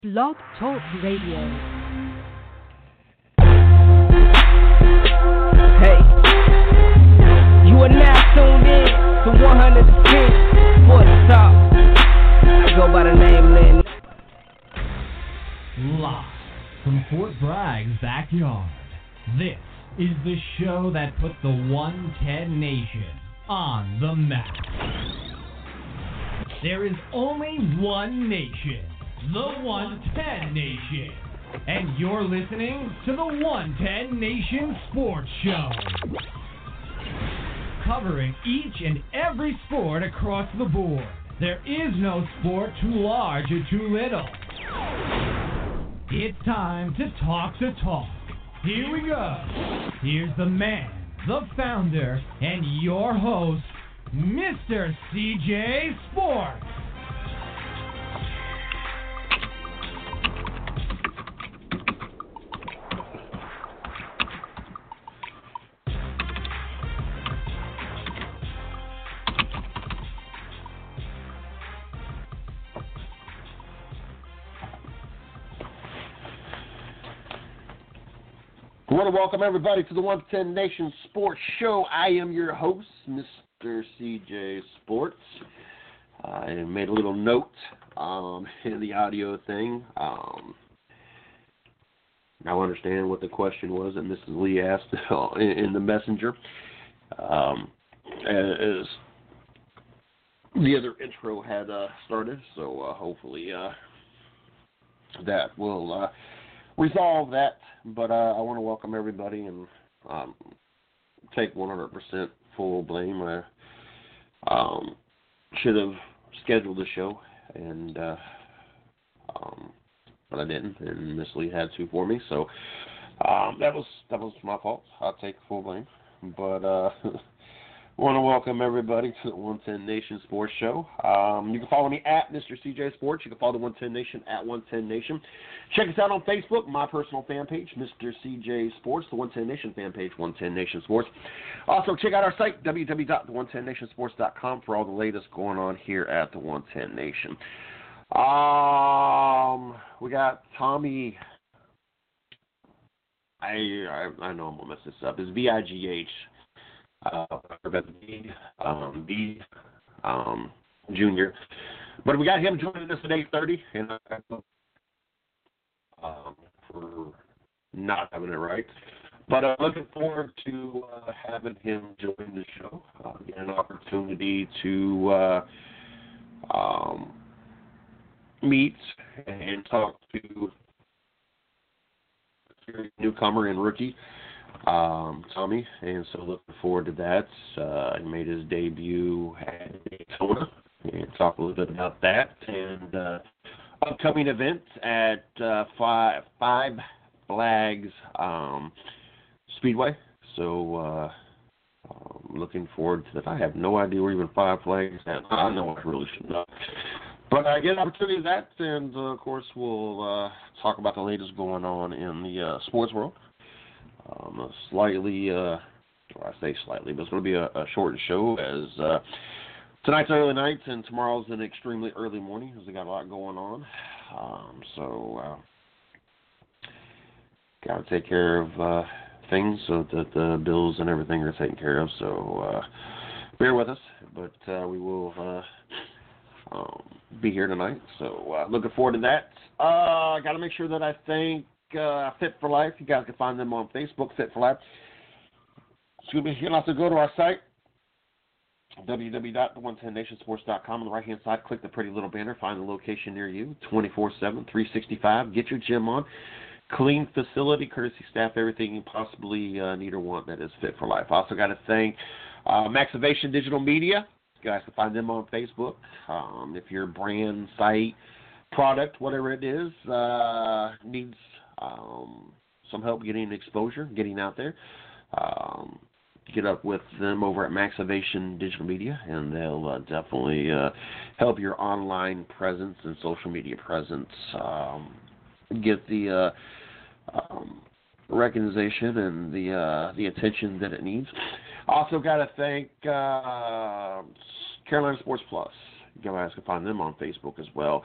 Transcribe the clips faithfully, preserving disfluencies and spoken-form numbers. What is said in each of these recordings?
Blog Talk Radio. Hey, you are now tuned in to one hundred ten Sports Talk. I go by the name Lynn. Live from Fort Bragg's backyard, this is the show that put the one ten Nation on the map. There is only one nation, the one ten Nation, and you're listening to the one ten Nation Sports Show, covering each and every sport across the board. There is no sport too large or too little. It's time to talk the talk. Here we go. Here's the man, the founder, and your host, Mister C J Sports. I want to welcome everybody to the one ten Nation Sports Show. I am your host, Mister C J Sports. I made a little note um, in the audio thing. Um, now I understand what the question was that Missus Lee asked in, in the messenger. Um, as the other intro had uh, started, so uh, hopefully uh, that will uh, resolve that. But uh, I want to welcome everybody and um, take one hundred percent full blame. I um, should have scheduled the show, and uh, um, but I didn't, and Miss Lee had to for me. So um, that was that was my fault. I'll take full blame. But uh, I want to welcome everybody to the one ten Nation Sports Show. Um, you can follow me at Mister C J Sports. You can follow the one ten Nation at one ten Nation. Check us out on Facebook, my personal fan page, Mister C J Sports, the one ten Nation fan page, one ten Nation Sports. Also, check out our site, w w w dot the one ten nation sports dot com, for all the latest going on here at the one ten Nation. Um, we got Tommy. I I, I know I'm going to mess this up. It's V I G H. Uh, B, um, B, um, Junior. But we got him joining us at eight thirty, and uh, um, for not having it right. But I'm looking forward to uh, having him join the show, uh, get an opportunity to uh, um, meet and talk to a newcomer and rookie, um, Tommy, and so looking forward to that. Uh, he made his debut at Daytona, and talk a little bit about that, and uh, upcoming event at uh, Five, Five Flags um, Speedway. So uh, um, looking forward to that. I have no idea where even Five Flags is. I know I really should know. But I get an opportunity to that, and uh, of course we'll uh, talk about the latest going on in the uh, sports world. Um, a slightly, uh, well, I say slightly, but it's going to be a, a short show, as uh, tonight's early night and tomorrow's an extremely early morning, because we got a lot going on. Um, so, uh, got to take care of uh, things so that the bills and everything are taken care of. So, uh, bear with us, but uh, we will uh, um, be here tonight. So, uh, looking forward to that. Uh, got to make sure that I thank Uh, Fit for Life. You guys can find them on Facebook, Fit for Life. Excuse me. You can also go to our site, w w w dot the one ten nation sports dot com. On the right-hand side, click the pretty little banner. Find the location near you, twenty-four seven, three sixty-five. Get your gym on. Clean facility, courtesy staff, everything you possibly uh, need or want that is Fit for Life. Also got to thank uh, Maxivation Digital Media. You guys can find them on Facebook. Um, if your brand, site, product, whatever it is, uh, needs Um, some help getting exposure, getting out there, um, get up with them over at Maxivation Digital Media, and they'll uh, definitely uh, help your online presence and social media presence um, get the uh, um, recognition and the uh, the attention that it needs. Also got to thank uh, Carolina Sports Plus. You guys can find them on Facebook as well.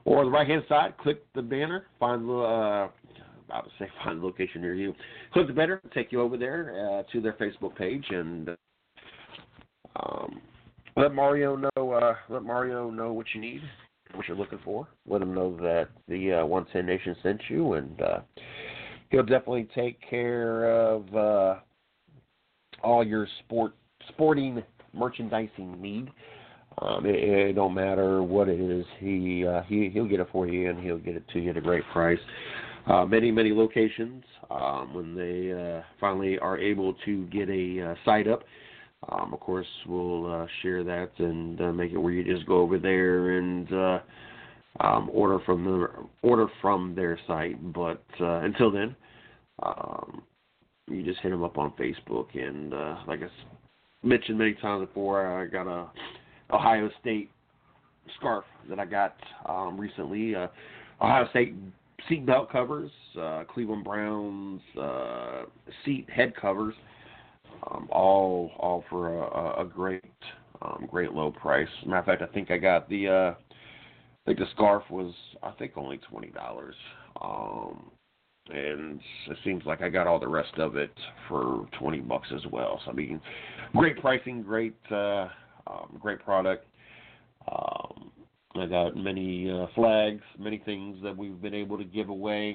Or on the right-hand side, click the banner, find the, uh, about to say find the location near you. Click the banner, take you over there uh, to their Facebook page, and um, let Mario know. Uh, let Mario know what you need, what you're looking for. Let him know that the uh, one ten Nation sent you, and uh, he'll definitely take care of uh, all your sport sporting merchandising need. Um, it, it don't matter what it is. He uh, he he'll get it for you, and he'll get it to you at a great price. Uh, many many locations. Um, when they uh, finally are able to get a uh, site up, um, of course we'll uh, share that and uh, make it where you just go over there and uh, um, order from the order from their site. But uh, until then, um, you just hit them up on Facebook, and uh, like I mentioned many times before, I got a Ohio State scarf that I got um, recently. Uh, Ohio State seat belt covers, uh, Cleveland Browns uh, seat head covers, um, all all for a, a great um, great low price. As a matter of fact, I think I got the uh, I think the scarf was I think only twenty dollars, um, and it seems like I got all the rest of it for twenty bucks as well. So I mean, great pricing, great. Uh, Um, great product. Um, I got many uh, flags, many things that we've been able to give away.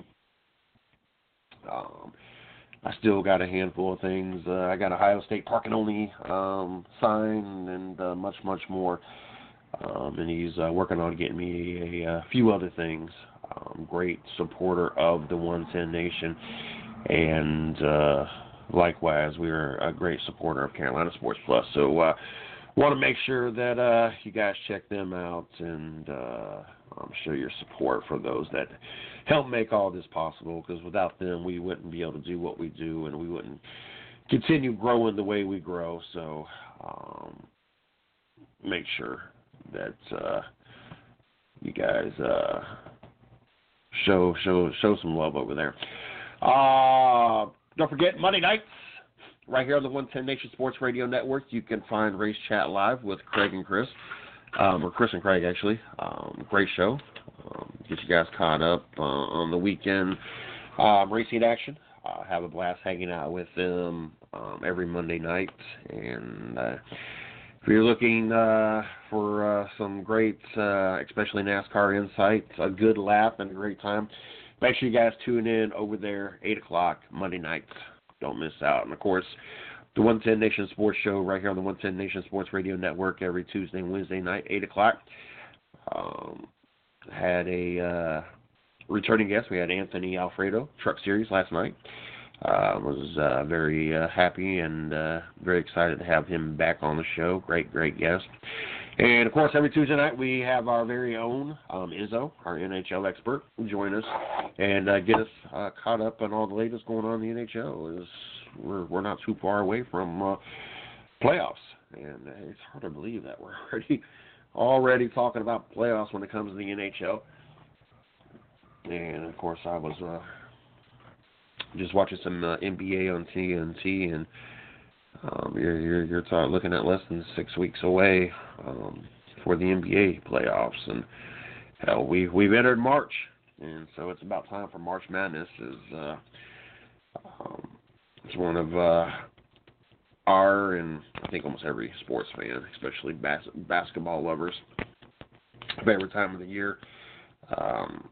Um, I still got a handful of things. Uh, I got a Ohio State parking only um, sign and uh, much, much more. Um, and he's uh, working on getting me a, a few other things. Um, great supporter of the one ten Nation. And uh, likewise, we're a great supporter of Carolina Sports Plus. So, uh, want to make sure that uh, you guys check them out and uh, um, show your support for those that help make all this possible, because without them, we wouldn't be able to do what we do, and we wouldn't continue growing the way we grow. So um, make sure that uh, you guys uh, show show show some love over there. Uh, don't forget, Monday nights, right here on the one ten Nation Sports Radio Network, you can find Race Chat Live with Craig and Chris, um, or Chris and Craig, actually. Um, great show. Um, get you guys caught up uh, on the weekend um, racing action. Uh, have a blast hanging out with them um, every Monday night. And uh, if you're looking uh, for uh, some great, uh, especially NASCAR insight, a good laugh and a great time, make sure you guys tune in over there, eight o'clock Monday nights. Don't miss out. And, of course, the one ten Nation Sports Show right here on the one ten Nation Sports Radio Network every Tuesday and Wednesday night, eight o'clock. Um, had a uh, returning guest. We had Anthony Alfredo, Truck Series, last night. Uh, was uh, very uh, happy and uh, very excited to have him back on the show. Great, great guest. And, of course, every Tuesday night we have our very own um, Izzo, our N H L expert, join us and uh, get us uh, caught up on all the latest going on in the N H L. Is we're we're not too far away from uh, playoffs, and uh, it's hard to believe that we're already already talking about playoffs when it comes to the N H L. And of course, I was uh, just watching some uh, N B A on T N T, and Um, you're you're, you're talking, looking at less than six weeks away um, for the N B A playoffs, and hell, we we've entered March, and so it's about time for March Madness. Is uh, um, it's one of uh, our, and I think almost every sports fan, especially bas- basketball lovers, favorite time of the year. Um,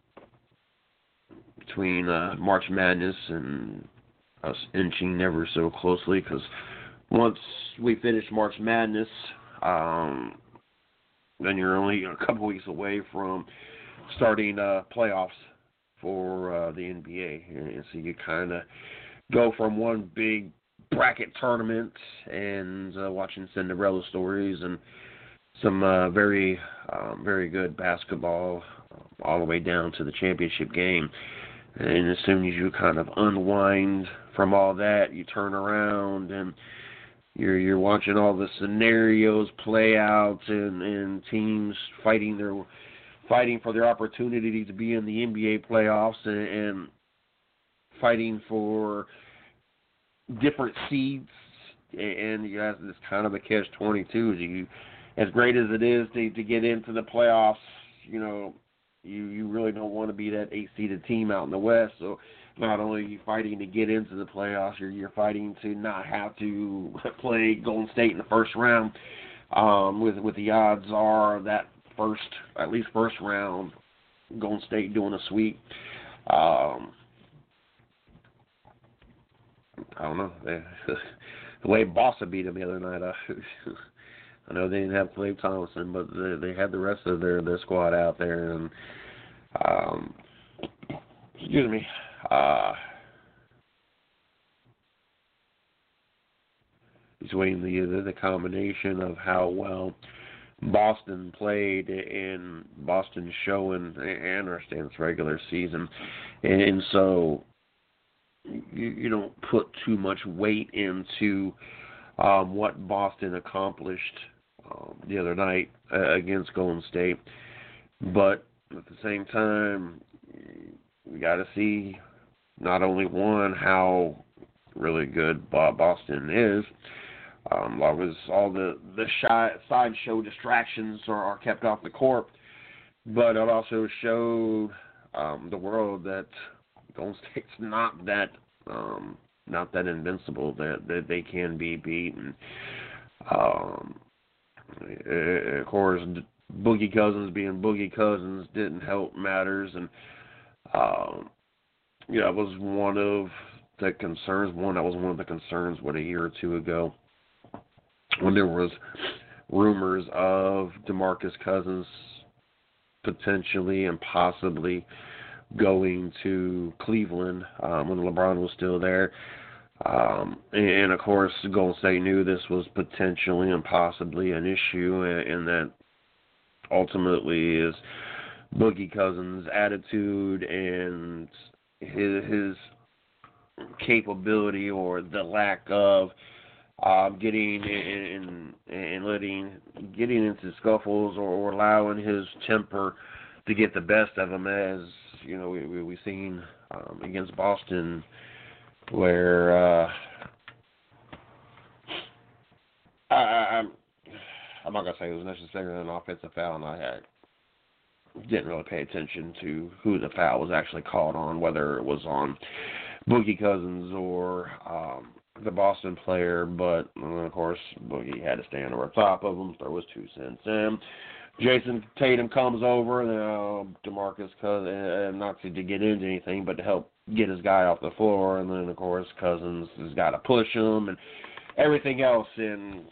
between uh, March Madness and us inching ever so closely, because once we finish March Madness, um, then you're only a couple weeks away from starting uh, playoffs for uh, the N B A. And so you kind of go from one big bracket tournament and uh, watching Cinderella stories and some uh, very, um, very good basketball all the way down to the championship game. And as soon as you kind of unwind from all that, you turn around and you're you're watching all the scenarios play out and, and teams fighting their fighting for their opportunity to be in the N B A playoffs and, and fighting for different seeds. And you guys, it's kind of a catch twenty-two. You, as great as it is to, to get into the playoffs, you know, you, you really don't want to be that eight-seeded team out in the West. So not only are you fighting to get into the playoffs, you're, you're fighting to not have to play Golden State in the first round. Um, with with the odds are that first, at least first round, Golden State doing a sweep. Um, I don't know. The way Boston beat them the other night, I, I know they didn't have Klay Thompson, but they, they had the rest of their, their squad out there. And um, excuse me. Uh, between the, the the combination of how well Boston played and Boston showing and understands regular season, and so you, you don't put too much weight into um, what Boston accomplished um, the other night uh, against Golden State, but at the same time, we got to see not only one how really good Boston is. Um, long as all the, the shy, sideshow distractions are, are kept off the court. But it also showed um, the world that Golden State's not that um, not that invincible, that, that they can be beaten. Um, of course, Boogie Cousins being Boogie Cousins didn't help matters. And, um, you know, it was one of the concerns, one that was one of the concerns, what, a year or two ago, when there was rumors of DeMarcus Cousins potentially and possibly going to Cleveland um, when LeBron was still there. Um, and, of course, Golden State knew this was potentially and possibly an issue, and, and that ultimately is Boogie Cousins' attitude and his, his capability or the lack of Um, getting and and letting getting into scuffles or, or allowing his temper to get the best of him, as you know we we we've seen um, against Boston, where uh, I, I, I'm I'm not gonna say it was necessarily an offensive foul, and I had, didn't really pay attention to who the foul was actually called on, whether it was on Boogie Cousins or um, the Boston player, but of course Boogie had to stand over top of him, throw his two cents in. Jason Tatum comes over, and uh, DeMarcus Cousins, uh, not to, to get into anything, but to help get his guy off the floor, and then of course Cousins has got to push him and everything else, and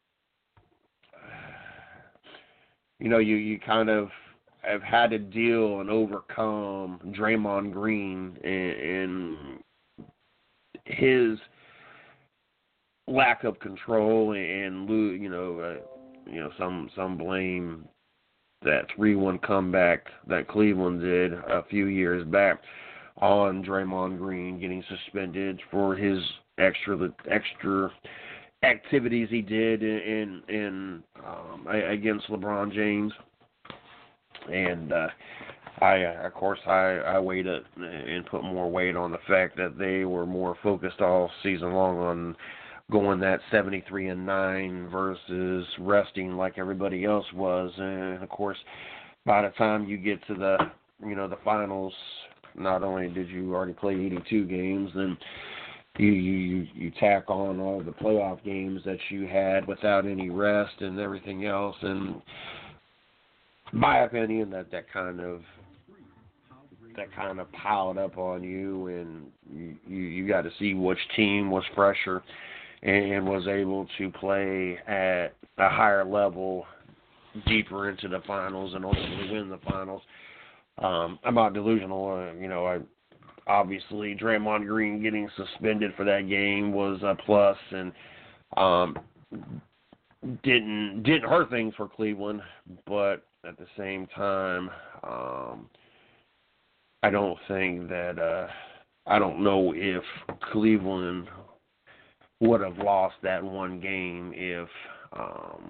you know you, you kind of have had to deal and overcome Draymond Green and, and his lack of control, and you know, uh, you know, some some blame that three one comeback that Cleveland did a few years back on Draymond Green getting suspended for his extra extra activities he did in in um, against LeBron James, and uh, I of course I I weighed it and put more weight on the fact that they were more focused all season long on going that seventy-three and nine versus resting like everybody else was. And of course, by the time you get to the, you know, the finals, not only did you already play eighty-two games, then you you you tack on all the playoff games that you had without any rest and everything else. And my opinion, that that kind of that kind of piled up on you, and you you, you got to see which team was fresher and was able to play at a higher level deeper into the finals and ultimately win the finals. Um, I'm not delusional. Uh, you know, I obviously Draymond Green getting suspended for that game was a plus, and um, didn't didn't hurt things for Cleveland, but at the same time, um, I don't think that uh, I don't know if Cleveland would have lost that one game if um,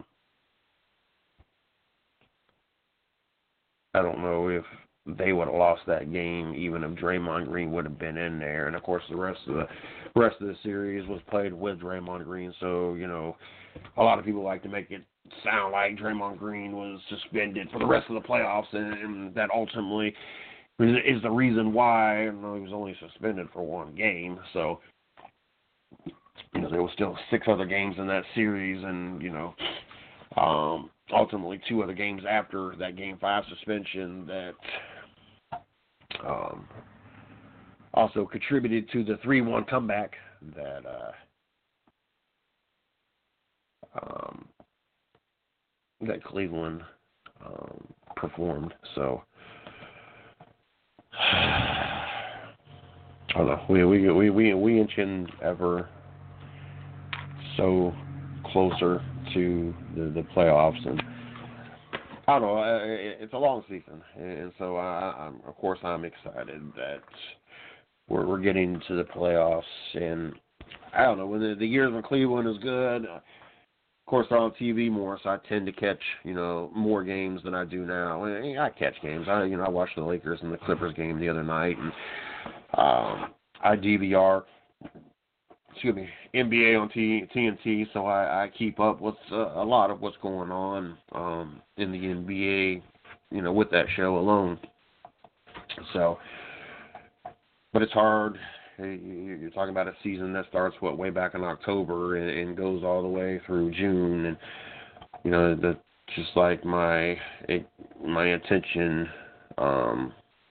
I don't know if they would have lost that game even if Draymond Green would have been in there. And of course, the rest of the rest of the series was played with Draymond Green. So you know, a lot of people like to make it sound like Draymond Green was suspended for the rest of the playoffs, and, and that ultimately is the reason why. You know, he was only suspended for one game, so you know there was still six other games in that series, and you know, um, ultimately two other games after that Game Five suspension that um, also contributed to the three one comeback that uh, um, that Cleveland um, performed. So I don't know. We we we we we inching ever so closer to the, the playoffs, and I don't know. It's a long season, and so I, I'm of course I'm excited that we're we're getting to the playoffs. And I don't know, when the, the years when Cleveland is good, of course they're on T V more, so I tend to catch you know more games than I do now. And I catch games. I you know I watched the Lakers and the Clippers game the other night, and um, I D V R. Excuse me, N B A on T N T, so I, I keep up with uh, a lot of what's going on um, in the N B A, you know, with that show alone. So, but it's hard. You're talking about a season that starts what way back in October and, and goes all the way through June, and you know, the just like my it, my attention. Um,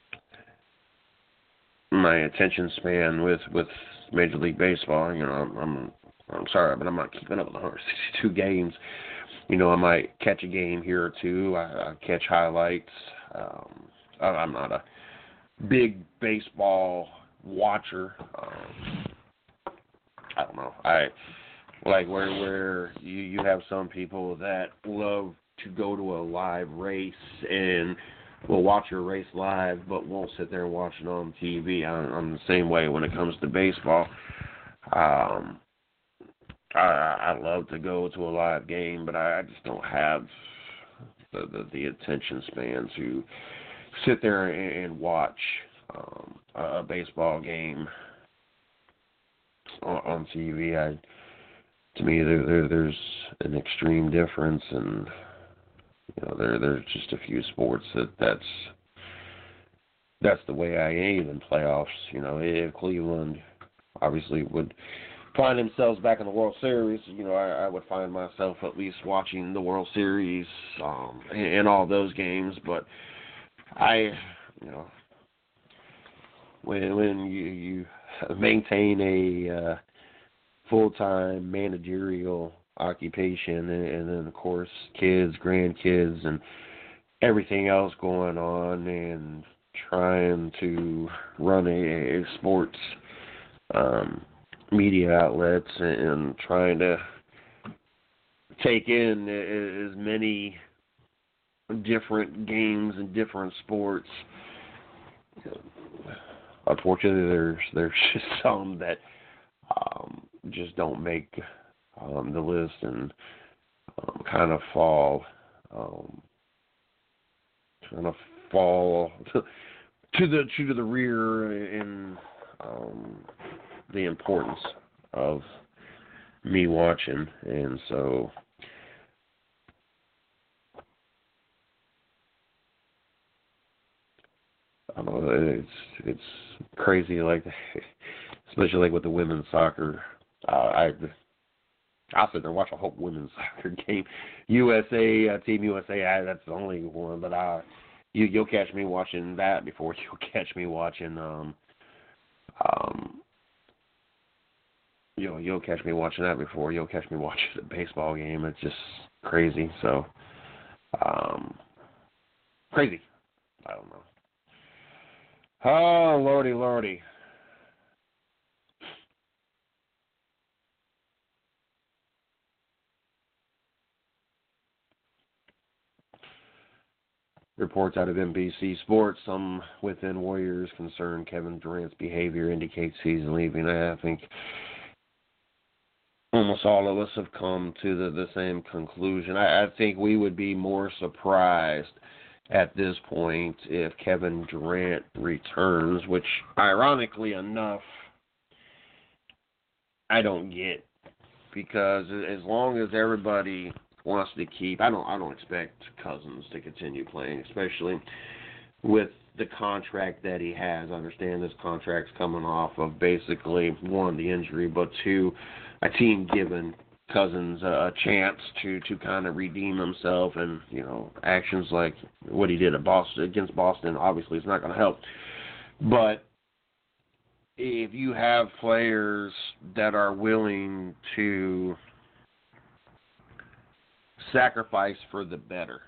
my attention span with, with Major League Baseball, you know, I'm, I'm I'm sorry, but I'm not keeping up with one hundred sixty-two games. You know, I might catch a game here or two. I, I catch highlights. Um, I, I'm not a big baseball watcher. Um, I don't know. I like where where you, you have some people that love to go to a live race and will watch your race live, but won't sit there and watch it on T V. I'm, I'm the same way when it comes to baseball. Um, I, I love to go to a live game, but I, I just don't have the, the, the attention span to sit there and, and watch um, a baseball game on, on T V. I, to me, there, there there's an extreme difference, and you know, there there's just a few sports that that's that's the way I aim in playoffs. You know, if Cleveland obviously would find themselves back in the World Series, you know, I, I would find myself at least watching the World Series um, and, and all those games. But I, you know, when when you, you maintain a uh, full-time managerial occupation, and, and then of course kids, grandkids, and everything else going on, and trying to run a, a sports um, media outlets, and, and trying to take in as many different games and different sports. Unfortunately, there's there's just some that um, just don't make Um, the list, and um, kind of fall, um, kind of fall to, to the to the rear in um, the importance of me watching, and so I don't know. It's it's crazy, like especially like with the women's soccer. Uh, I. I'll sit there and watch a whole women's soccer game. U S A, uh, Team U S A, I, that's the only one. But I, you, you'll catch me watching that before you'll catch me watching. Um, um, you'll you'll catch me watching that before you'll catch me watching a baseball game. It's just crazy. So, um, crazy. I don't know. Oh, lordy, lordy. Reports out of N B C Sports, some within Warriors concern Kevin Durant's behavior indicates he's leaving. I think almost all of us have come to the, the same conclusion. I, I think we would be more surprised at this point if Kevin Durant returns, which, ironically enough, I don't get. Because as long as everybody wants to keep. I don't I don't expect Cousins to continue playing, especially with the contract that he has. I understand this contract's coming off of basically, one, the injury, but two, a team giving Cousins a chance to, to kind of redeem himself, and, you know, actions like what he did at Boston against Boston obviously is not going to help. But if you have players that are willing to sacrifice for the better,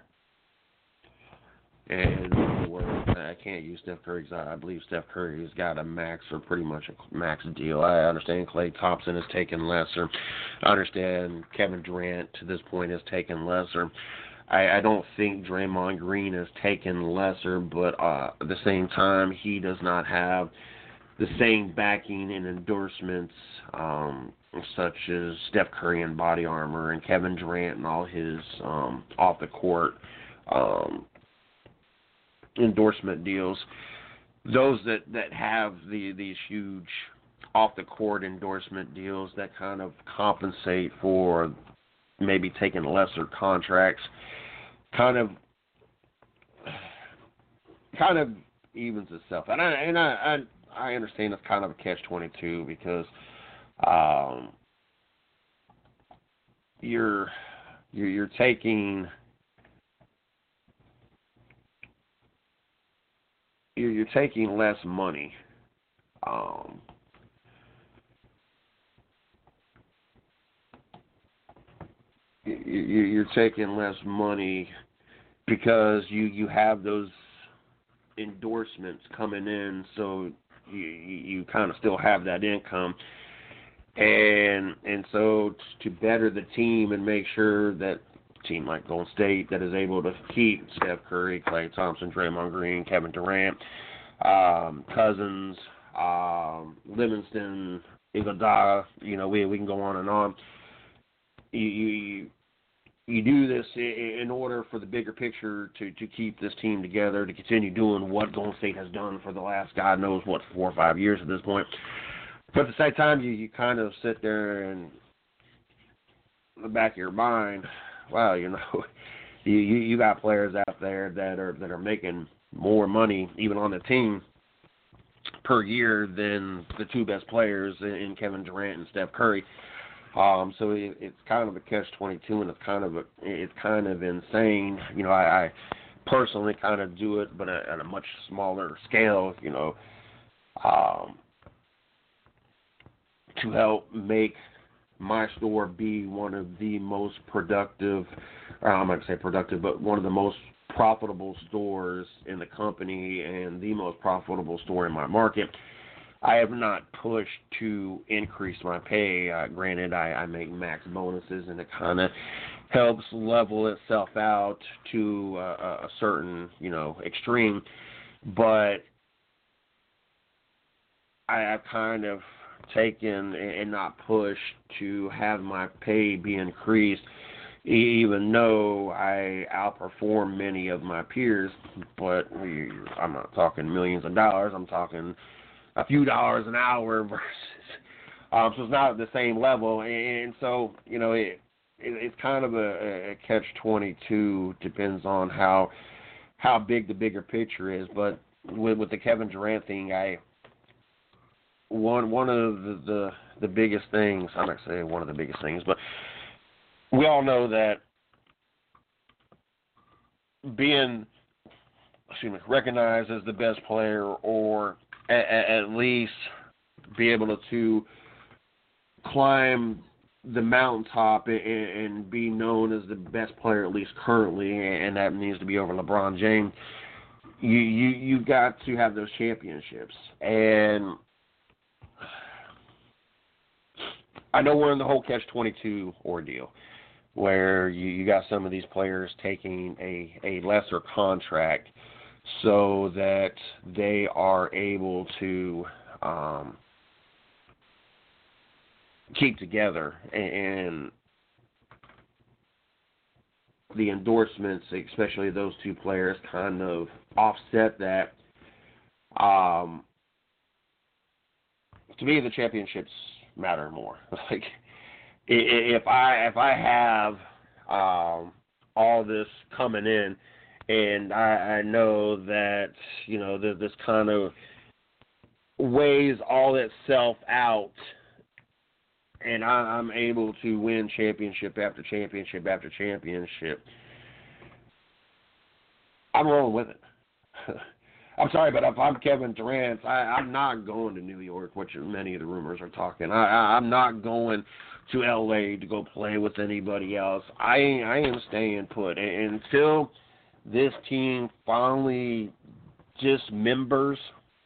and I can't use Steph Curry because I believe Steph Curry has got a max or pretty much a max deal. I understand Klay Thompson has taken lesser. I understand Kevin Durant to this point has taken lesser. I, I don't think Draymond Green has taken lesser, but uh, at the same time, he does not have the same backing and endorsements um, such as Steph Curry and Body Armor and Kevin Durant and all his um, off-the-court um endorsement deals. Those that, that have the these huge off-the-court endorsement deals that kind of compensate for maybe taking lesser contracts, kind of kind of evens itself. And I and I I, I understand it's kind of a catch twenty-two because um, you're you're, you're taking. You're taking less money. Um, you're taking less money because you, you have those endorsements coming in, so you you kind of still have that income, and and so to better the team and make sure that team like Golden State that is able to keep Steph Curry, Klay Thompson, Draymond Green, Kevin Durant, um, Cousins, um, Livingston, Iguodala, you know, we we can go on and on. You you, you do this in order for the bigger picture to, to keep this team together, to continue doing what Golden State has done for the last God knows what four or five years at this point. But at the same time, you, you kind of sit there and in the back of your mind, wow, you know, you, you you got players out there that are that are making more money even on the team per year than the two best players in Kevin Durant and Steph Curry. Um, so it, it's kind of a catch twenty-two, and it's kind of a, it's kind of insane. You know, I, I personally kind of do it, but at a much smaller scale. You know, um, to help make my store be one of the most productive, or I'm not going to say productive, but one of the most profitable stores in the company and the most profitable store in my market. I have not pushed to increase my pay. Uh, granted, I, I make max bonuses, and it kind of helps level itself out to uh, a certain, you know, extreme. But I have kind of taken and not pushed to have my pay be increased, even though I outperform many of my peers. But I'm not talking millions of dollars. I'm talking a few dollars an hour versus, um, so it's not at the same level. And so, you know, it, it it's kind of a, a catch twenty-two. Depends on how how big the bigger picture is. But with, with the Kevin Durant thing, I one one of the, the the biggest things, I'm not saying one of the biggest things, but we all know that being excuse me, recognized as the best player, or at, at least be able to climb the mountaintop and, and be known as the best player, at least currently, and that needs to be over LeBron James. You you you got to have those championships, and I know we're in the whole catch twenty-two ordeal, where you, you got some of these players taking a, a lesser contract so that they are able to um, keep together, and the endorsements, especially those two players, kind of offset that. Um, to me, the championships matter more. Like, if I if I have um, all this coming in, and I, I know that, you know, this, this kind of weighs all itself out, and I, I'm able to win championship after championship after championship. I'm rolling with it. I'm sorry, but if I'm Kevin Durant, I, I'm not going to New York, which many of the rumors are talking. I, I, I'm not going to L A to go play with anybody else. I, I am staying put. And until this team finally dismembers,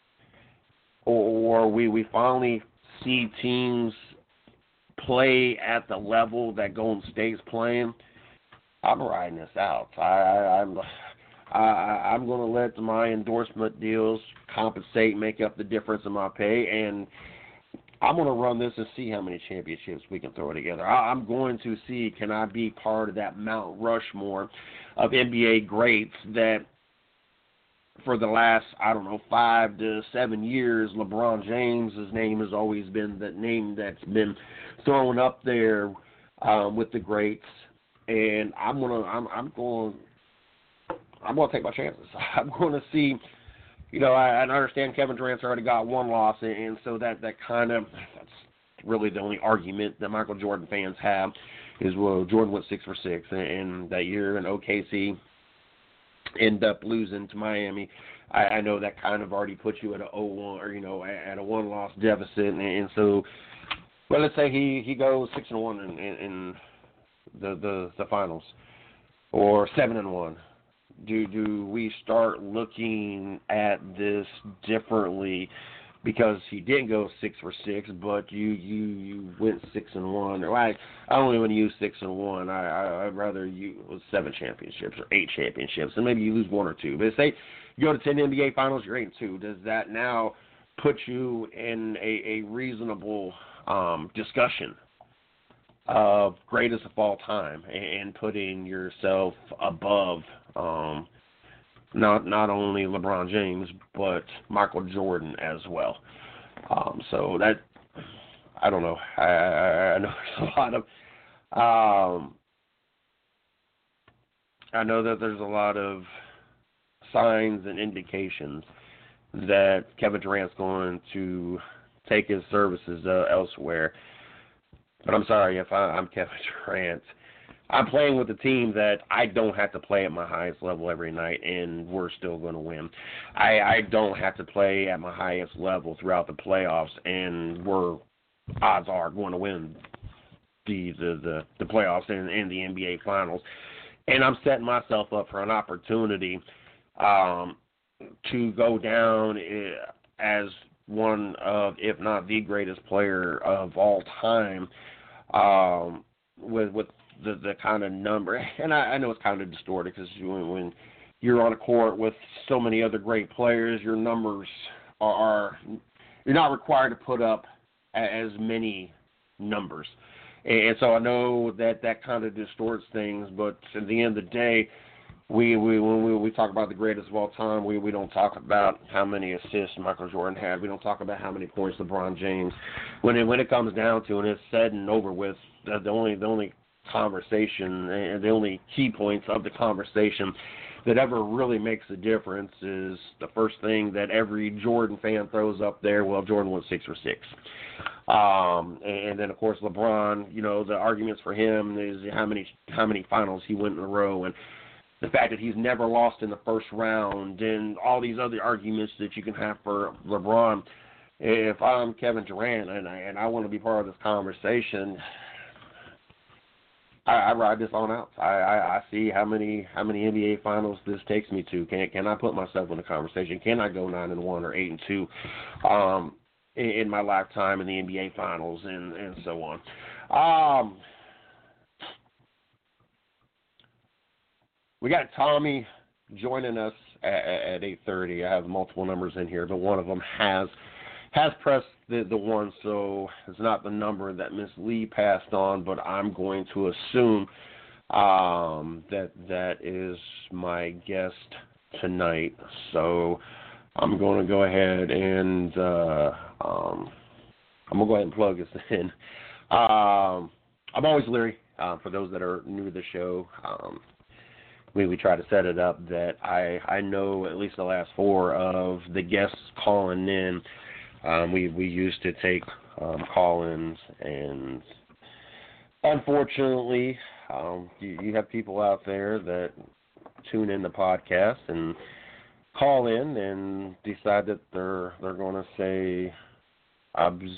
or, or we, we finally see teams play at the level that Golden State's playing, I'm riding this out. I, I, I'm... I, I'm going to let my endorsement deals compensate, make up the difference in my pay, and I'm going to run this and see how many championships we can throw together. I, I'm going to see, can I be part of that Mount Rushmore of N B A greats that for the last, I don't know, five to seven years, LeBron James' name has always been the name that's been thrown up there um, with the greats, and I'm going to, I'm, I'm going to, I'm going to take my chances. I'm going to see, you know, I, I understand Kevin Durant's already got one loss, and, and so that, that kind of, that's really the only argument that Michael Jordan fans have is, well, Jordan went six for six, and, and that year in O K C ended up losing to Miami. I, I know that kind of already puts you at a oh one, or, you know, at a one-loss deficit, and, and so, well, let's say he, he goes six and one in, in, in the, the the finals, or seven and one. Do do we start looking at this differently because he didn't go six for six, but you you, you went six and one? Or I I don't even want to use six and one. I, I I'd rather you seven championships or eight championships, and maybe you lose one or two. But say you go to ten N B A finals, you're eight and two. Does that now put you in a, a reasonable um, discussion of greatest of all time and putting yourself above um, not not only LeBron James but Michael Jordan as well? Um, so that, I don't know. I, I, I know there's a lot of um, I know that there's a lot of signs and indications that Kevin Durant's going to take his services uh, elsewhere. But I'm sorry, if I, I'm Kevin Durant, I'm playing with a team that I don't have to play at my highest level every night, and we're still going to win. I, I don't have to play at my highest level throughout the playoffs, and we're, odds are, going to win the the, the, the playoffs and, and the N B A Finals. And I'm setting myself up for an opportunity um, to go down as one of, if not the greatest player of all time, um, with with the, the kind of number. And I, I know it's kind of distorted because when, when you're on a court with so many other great players, your numbers are, are you're not required to put up as many numbers. And so I know that that kind of distorts things, but at the end of the day, we, we when we, we talk about the greatest of all time, we, we don't talk about how many assists Michael Jordan had. We don't talk about how many points LeBron James. When it when it comes down to it, it's said and over with. The, the only the only conversation and the only key points of the conversation that ever really makes a difference is the first thing that every Jordan fan throws up there. Well, Jordan went six for six. Um, and then, of course, LeBron, you know, the arguments for him is how many how many finals he went in a row, and the fact that he's never lost in the first round, and all these other arguments that you can have for LeBron. If I'm Kevin Durant and I, and I want to be part of this conversation, I, I ride this on out. I, I, I see how many how many N B A finals this takes me to. Can can I put myself in the conversation? Can I go nine and one or eight and two? Um, in my lifetime in the N B A Finals and, and so on. Um, we got Tommy joining us at, at eight thirty. I have multiple numbers in here, but one of them has has pressed the, the one, so it's not the number that Miss Lee passed on, but I'm going to assume um, that that is my guest tonight. So I'm going to go ahead and uh, um, I'm going to go ahead and plug this in. Um, I'm always leery. Uh, for those that are new to the show, um, we we try to set it up that I I know at least the last four of the guests calling in. Um, we we used to take um, call-ins, and unfortunately, um, you, you have people out there that tune in the podcast and call in and decide that they're they're going to say obscene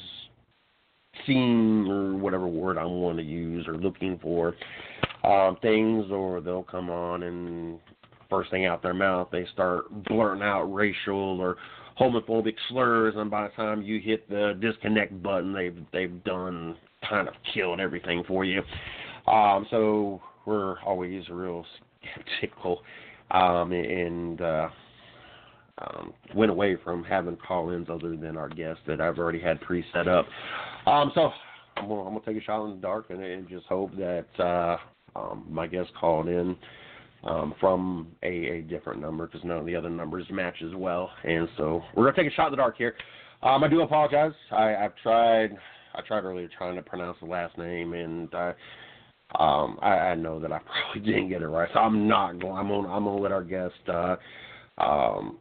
or whatever word I want to use or looking for um, things, or they'll come on and first thing out their mouth they start blurting out racial or homophobic slurs, and by the time you hit the disconnect button, they've they've done kind of killed everything for you. Um, so we're always real skeptical, um, and uh, um, went away from having call-ins other than our guests that I've already had pre-set up. Um, so I'm gonna, I'm gonna take a shot in the dark and, and just hope that uh, um, my guests called in um, from a, a different number, because none of the other numbers match as well. And so we're gonna take a shot in the dark here. Um, I do apologize. I, I've tried. I tried earlier trying to pronounce the last name, and I. Um, I, I know that I probably didn't get it right, so I'm not going. I'm gonna, I'm gonna let our guest uh, um,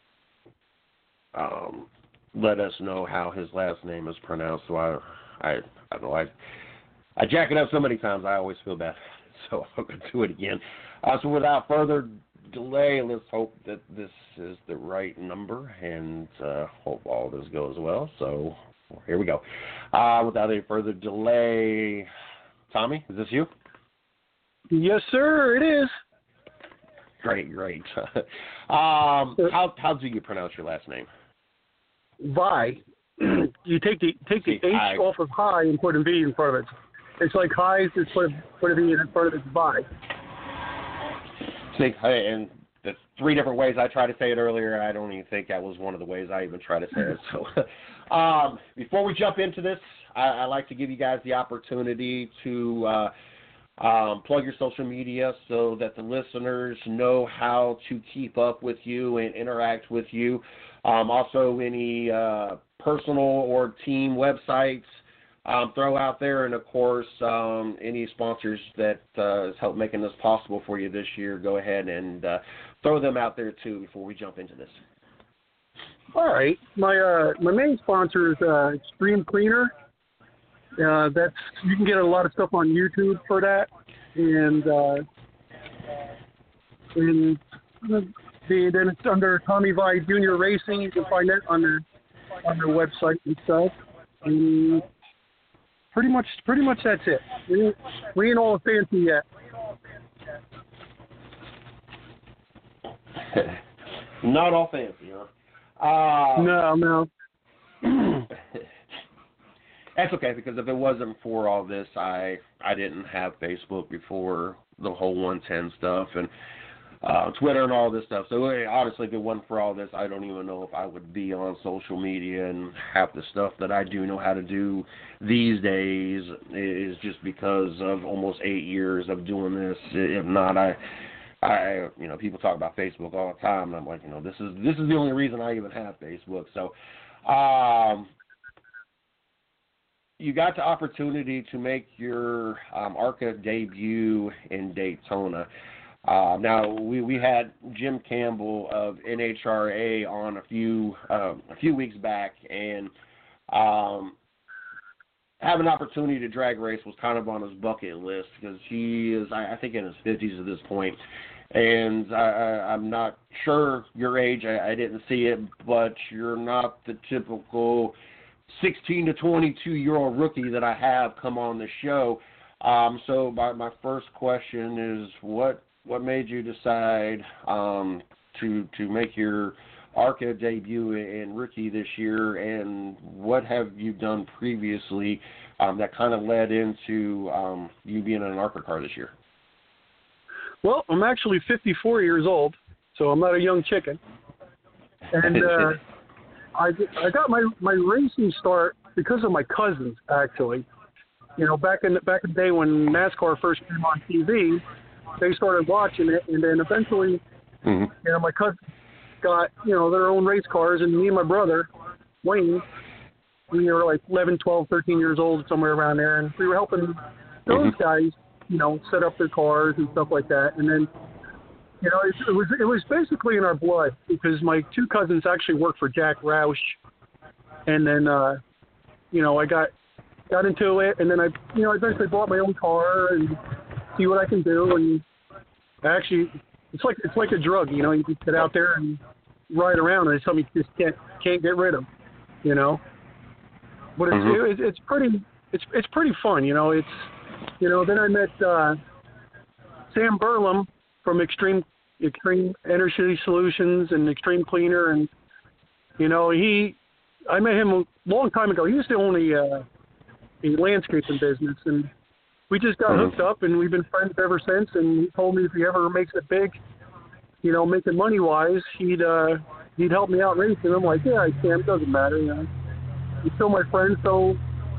um, let us know how his last name is pronounced. So I, I, I don't know. I, I jack it up so many times, I always feel bad. So I'm gonna do it again. Uh, so without further delay, let's hope that this is the right number, and uh, hope all this goes well. So here we go. Uh, without any further delay. Tommy, is this you? Yes, sir, it is. Great, great. um, how how do you pronounce your last name? Vi. You take the take the See, H I, off of high and put a V in front of it. It's like high, just put a, put a V in front of it. Vi. See, and the three different ways I tried to say it earlier, I don't even think that was one of the ways I even tried to say it. So, um, before we jump into this, I, I like to give you guys the opportunity to uh, um, plug your social media so that the listeners know how to keep up with you and interact with you. Um, also, any uh, personal or team websites um, throw out there, and of course, um, any sponsors that uh, has helped making this possible for you this year. Go ahead and uh, throw them out there too before we jump into this. All right, my uh, my main sponsor is uh, Extreme Cleaner. Uh, that's you can get a lot of stuff on YouTube for that, and uh, and the, then it's under Tommy Vi Junior Racing. You can find that on their on their website and stuff. And pretty much, pretty much that's it. We ain't, we ain't all fancy yet. Not all fancy, huh? Uh, no, no. That's okay, because if it wasn't for all this, I I didn't have Facebook before the whole one ten stuff and uh, Twitter and all this stuff. So honestly, if it wasn't for all this, I don't even know if I would be on social media, and half the stuff that I do know how to do these days is just because of almost eight years of doing this. If not, I. I, you know, people talk about Facebook all the time, and I'm like, you know, this is this is the only reason I even have Facebook. So, um, you got the opportunity to make your um, ARCA debut in Daytona. Uh, now, we, we had Jim Campbell of N H R A on a few uh, a few weeks back, and um, having an opportunity to drag race was kind of on his bucket list, because he is, I, I think, in his fifties at this point. And I, I, I'm not sure your age. I, I didn't see it, but you're not the typical sixteen to twenty-two-year-old rookie that I have come on the show. Um, so my, my first question is, what what made you decide um, to to make your ARCA debut in rookie this year, and what have you done previously um, that kind of led into um, you being in an ARCA car this year? Well, I'm actually fifty-four years old, so I'm not a young chicken. And uh, I, I got my, my racing start because of my cousins, actually. You know, back in the, back in the day when NASCAR first came on T V, they started watching it, and then eventually, mm-hmm. you know, my cousins got, you know, their own race cars, and me and my brother, Wayne, we were like eleven, twelve, thirteen years old, somewhere around there, and we were helping those mm-hmm. guys, you know, set up their cars and stuff like that. And then, you know, it, it was it was basically in our blood because my two cousins actually worked for Jack Roush. And then, uh, you know, I got got into it, and then I, you know, I eventually bought my own car and see what I can do. And actually, it's like it's like a drug, you know. You can get out there and ride around, and it's something you just can't can't get rid of, you know. But it's mm-hmm. it, it's pretty it's it's pretty fun, you know. It's you know. Then I met uh, Sam Burlam from Extreme Extreme Energy Solutions and Extreme Cleaner, and you know he. I met him a long time ago. He used to own a, uh, a landscaping business, and we just got mm-hmm. hooked up, and we've been friends ever since. And he told me if he ever makes it big, you know, making money wise, he'd uh, he'd help me out racing. I'm like, yeah, I can. It doesn't matter, you know. He's still my friend, so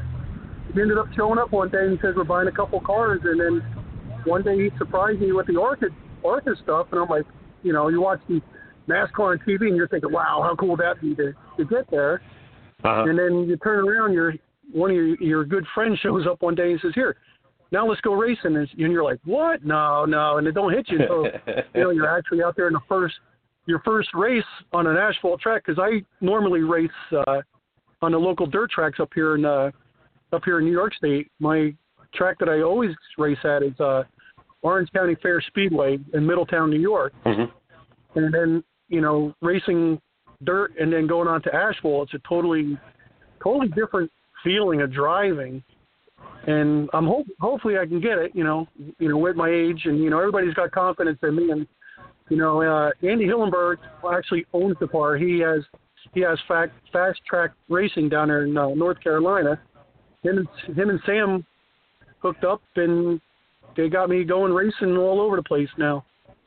he ended up showing up one day and he says we're buying a couple cars, and then one day he surprised me with the Orchid Orchid stuff, and I'm like, you know, you watch the NASCAR on T V and you're thinking, wow, how cool would that be to, to get there? Uh-huh. And then you turn around, your one of your your good friends shows up one day and says, "Here, now let's go racing." And you're like, "What? No, no!" And it don't hit you until you know you're actually out there in the first your first race on an asphalt track. Because I normally race uh, on the local dirt tracks up here in uh, up here in New York State. My track that I always race at is uh, Orange County Fair Speedway in Middletown, New York. Mm-hmm. And then you know racing dirt and then going on to asphalt, it's a totally totally different feeling of driving, and I'm hope hopefully I can get it, you know you know with my age, and you know everybody's got confidence in me, and you know uh, Andy Hillenberg actually owns the car. He has he has fact, fast track racing down there in uh, North Carolina. Him and, him and Sam hooked up, and they got me going racing all over the place now.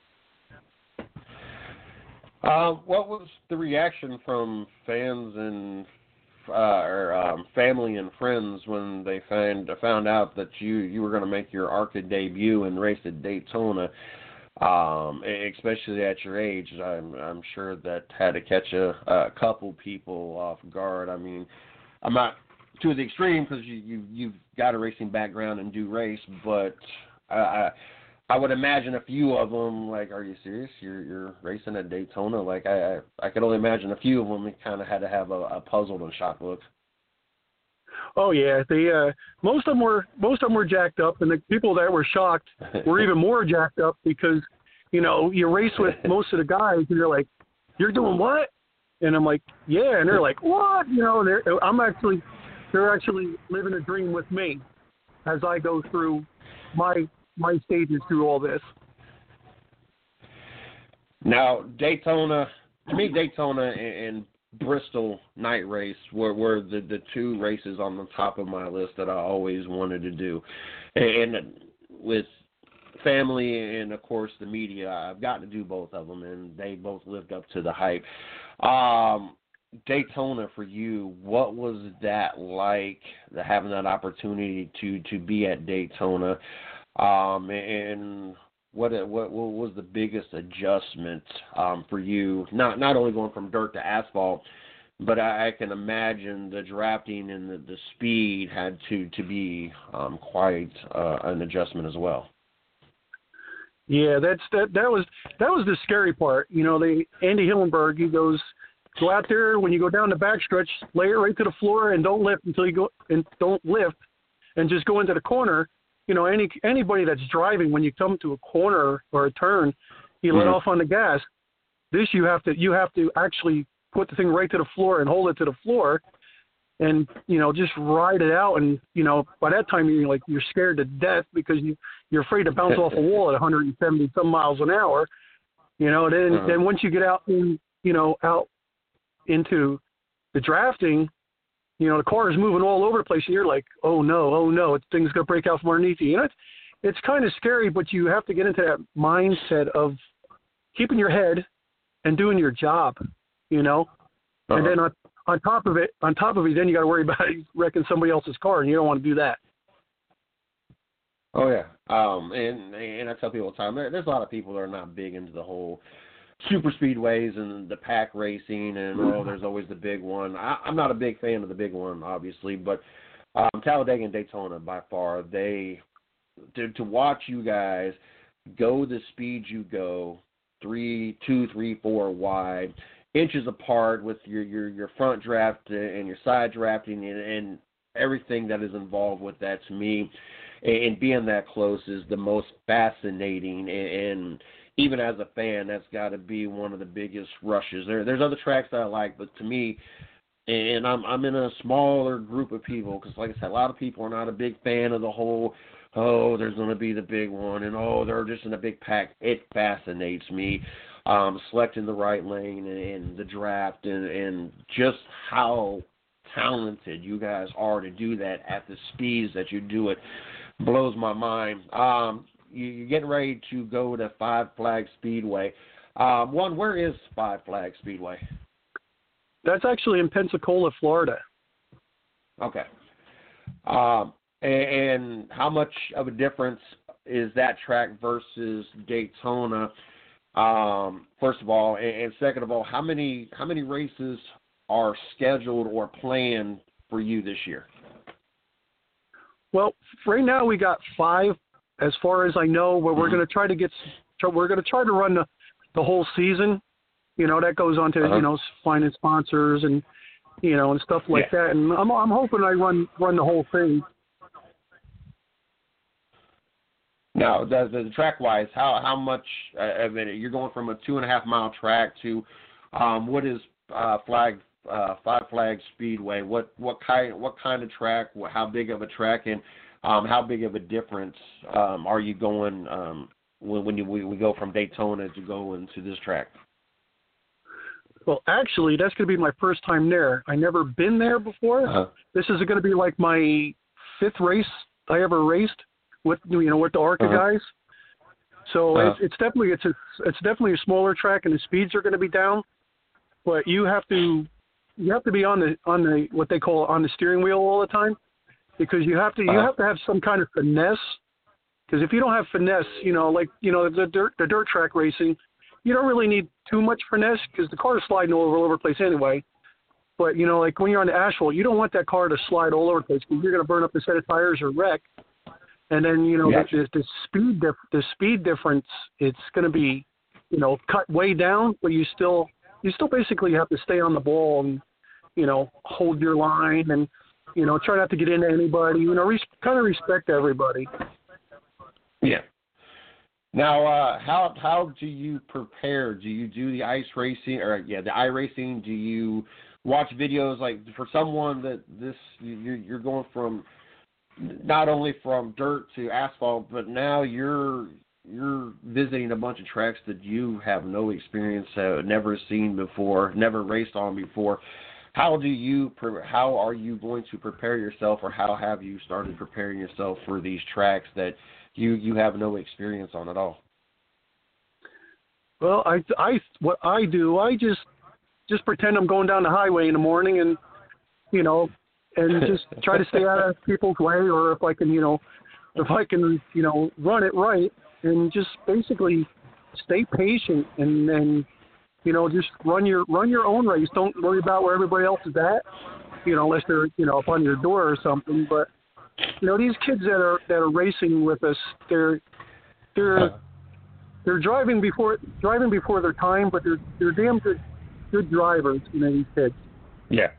Uh, what was the reaction from fans and uh, or um, family and friends when they found found out that you, you were going to make your ARCA debut and race at Daytona, um, especially at your age? I'm I'm sure that had to catch a, a couple people off guard. I mean, I'm not to the extreme because you, you you've got a racing background and do race, but I. I I would imagine a few of them, like, are you serious? You're you're racing at Daytona? Like, I I, I could only imagine a few of them kind of had to have a, a puzzled and shocked look. Oh yeah, they uh, most of them were most of them were jacked up, and the people that were shocked were even more jacked up because, you know, you race with most of the guys, and you're like, you're doing what? And I'm like, yeah, and they're like, what? You know, they're I'm actually they're actually living a dream with me as I go through my. my stages through all this. Now, Daytona, to me, Daytona and, and Bristol night race were, were the, the two races on the top of my list that I always wanted to do. And, and with family and, of course, the media, I've got to do both of them, and they both lived up to the hype. Um, Daytona for you, what was that like, the, having that opportunity to, to be at Daytona? Um, and what, what what was the biggest adjustment um, for you? Not not only going from dirt to asphalt, but I, I can imagine the drafting and the, the speed had to to be um, quite uh, an adjustment as well. Yeah, that's that that was that was the scary part. You know, they Andy Hillenberg, he goes, go out there when you go down the backstretch, lay it right to the floor, and don't lift until you go and don't lift, and just go into the corner. You know, any anybody that's driving, when you come to a corner or a turn, you let mm-hmm. off on the gas. This you have to you have to actually put the thing right to the floor and hold it to the floor, and you know just ride it out. And you know by that time you're like you're scared to death because you you're afraid to bounce off a wall at one hundred seventy some miles an hour. You know, then uh-huh. then once you get out in you know out into the drafting. You know, the car is moving all over the place, and you're like, oh, no, oh, no, it's, things going to break out from underneath you. You know, it's, it's kind of scary, but you have to get into that mindset of keeping your head and doing your job, you know. Uh-huh. And then on, on top of it, on top of it, then you got to worry about wrecking somebody else's car, and you don't want to do that. Oh, yeah. Um, and, and I tell people all the time, there, there's a lot of people that are not big into the whole super speedways and the pack racing, and oh, there's always the big one. I, I'm not a big fan of the big one, obviously, but um, Talladega and Daytona, by far, they to to watch you guys go the speeds you go, three, two, three, four wide, inches apart with your your, your front draft and your side drafting and, and everything that is involved with that, to me, and, and being that close is the most fascinating. And, and even as a fan, that's got to be one of the biggest rushes. There, there's other tracks that I like, but to me, and I'm I'm in a smaller group of people because, like I said, a lot of people are not a big fan of the whole, oh, there's going to be the big one, and oh, they're just in a big pack. It fascinates me, um, selecting the right lane and, and the draft and, and just how talented you guys are to do that at the speeds that you do it blows my mind. Um, you, you're getting ready to go to Five Flag Speedway. Um, one, where is Five Flag Speedway? That's actually in Pensacola, Florida. Okay. Um, and, and how much of a difference is that track versus Daytona? Um, first of all, and, and second of all, how many how many races are scheduled or planned for you this year? Well, right now we got five, as far as I know, where we're going to try to get, we're going to try to run the, the whole season. You know, that goes on to, uh-huh. you know, finding sponsors and, you know, and stuff like yeah. that. And I'm I'm hoping I run run the whole thing. Now, the, the track-wise, how how much, uh, I mean, you're going from a two and a half mile track to um, what is uh, flag uh, Five Flag Speedway? What what kind what kind of track? How big of a track, and um, how big of a difference um, are you going um, when when you, we, we go from Daytona to go into this track? Well, actually, that's going to be my first time there. I never been there before. Uh-huh. This is going to be like my fifth race I ever raced with, you know, with the ARCA uh-huh. guys. So uh-huh. it's, it's definitely it's a it's definitely a smaller track, and the speeds are going to be down. But you have to you have to be on the on the what they call on the steering wheel all the time, because you have to uh-huh. you have to have some kind of finesse. Because if you don't have finesse, you know, like you know the dirt the dirt track racing, you don't really need too much finesse because the car is sliding all over, all over the place anyway. But, you know, like when you're on the asphalt, you don't want that car to slide all over the place because you're going to burn up a set of tires or wreck. And then, you know, gotcha. the, the, the speed dif- the speed difference, it's going to be, you know, cut way down, but you still you still basically have to stay on the ball and, you know, hold your line and, you know, try not to get into anybody, you know, res- kind of respect everybody. Yeah. Now, uh, how how do you prepare? Do you do the ice racing or yeah, the iRacing? Do you watch videos like for someone that this you're, you're going from not only from dirt to asphalt, but now you're you're visiting a bunch of tracks that you have no experience, uh, never seen before, never raced on before. How do you how are you going to prepare yourself, or how have you started preparing yourself for these tracks that you you have no experience on at all? Well, I, I, what I do, I just, just pretend I'm going down the highway in the morning and, you know, and just try to stay out of people's way, or if I can, you know, if I can, you know, run it right and just basically stay patient and, and, you know, just run your, run your own race. Don't worry about where everybody else is at, you know, unless they're, you know, up on your door or something. But, you know, these kids that are that are racing with us, they're they're they're driving before driving before their time, but they're they're damn good good drivers, you know, these kids. Yeah.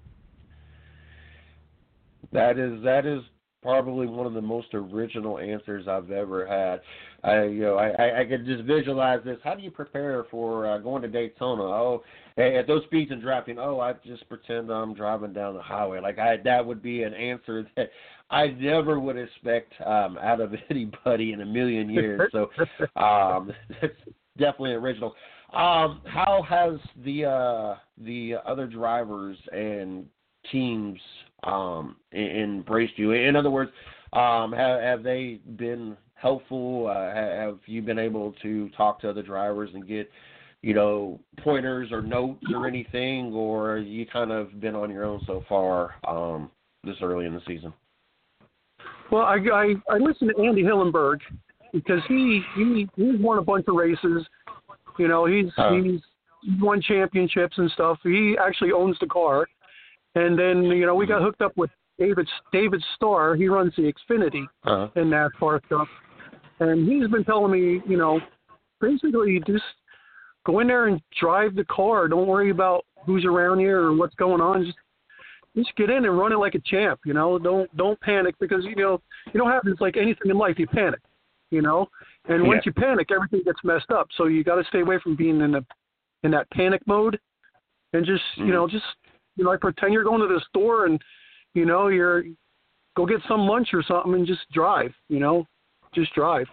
That is that is probably one of the most original answers I've ever had. I you know I, I, I could just visualize this. How do you prepare for uh, going to Daytona? Oh, at those speeds and drafting. Oh, I just pretend I'm driving down the highway. Like I that would be an answer that I never would expect um, out of anybody in a million years. So um, it's definitely original. Um, how has the uh, the other drivers and teams um, embraced you? In other words, um, have, have they been helpful? Uh, have you been able to talk to other drivers and get, you know, pointers or notes or anything, or you kind of been on your own so far um, this early in the season? Well, I, I, I listen to Andy Hillenberg because he, he he's won a bunch of races. You know, he's uh, he's won championships and stuff. He actually owns the car. And then, you know, we got hooked up with David David Starr. He runs the Xfinity uh-huh. and NASCAR stuff, and he's been telling me, you know, basically just go in there and drive the car. Don't worry about who's around you or what's going on. Just just get in and run it like a champ. You know, don't don't panic because you know you don't have it's like anything in life. You panic, you know, and once yeah. you panic, everything gets messed up. So you got to stay away from being in the in that panic mode, and just mm-hmm. you know just you know like pretend you're going to the store and you know you're go get some lunch or something and just drive. You know, just drive.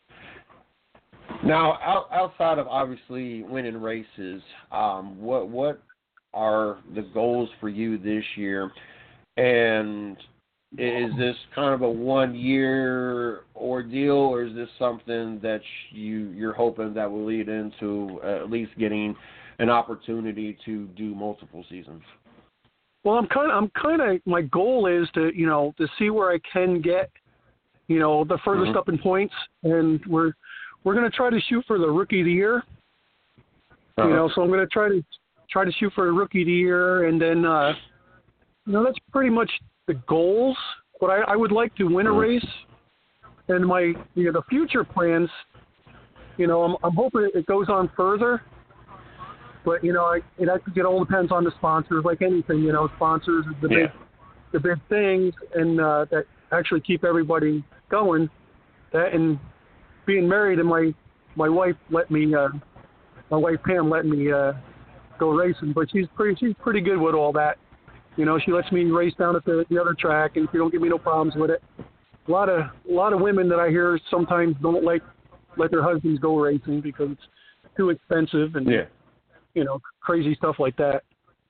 Now, out, outside of obviously winning races, um, what what are the goals for you this year? And is this kind of a one-year ordeal, or is this something that you you're hoping that will lead into uh, at least getting an opportunity to do multiple seasons? Well, I'm kind of I'm kind of my goal is to you know to see where I can get you know the furthest mm-hmm. up in points, and we're. We're going to try to shoot for the Rookie of the Year, uh-huh. you know. So I'm going to try to try to shoot for a Rookie of the Year, and then uh, you know that's pretty much the goals. But I, I would like to win a race, and my you know the future plans. You know, I'm, I'm hoping it goes on further, but you know, I, it I think it all depends on the sponsors, like anything. You know, sponsors is the yeah. big the big things, and uh, that actually keep everybody going. That and being married, and my my wife let me, uh, my wife Pam let me uh, go racing, but she's pretty she's pretty good with all that. You know, she lets me race down at the, the other track, and she don't give me no problems with it. A lot of a lot of women that I hear sometimes don't like let their husbands go racing because it's too expensive and yeah. you know crazy stuff like that.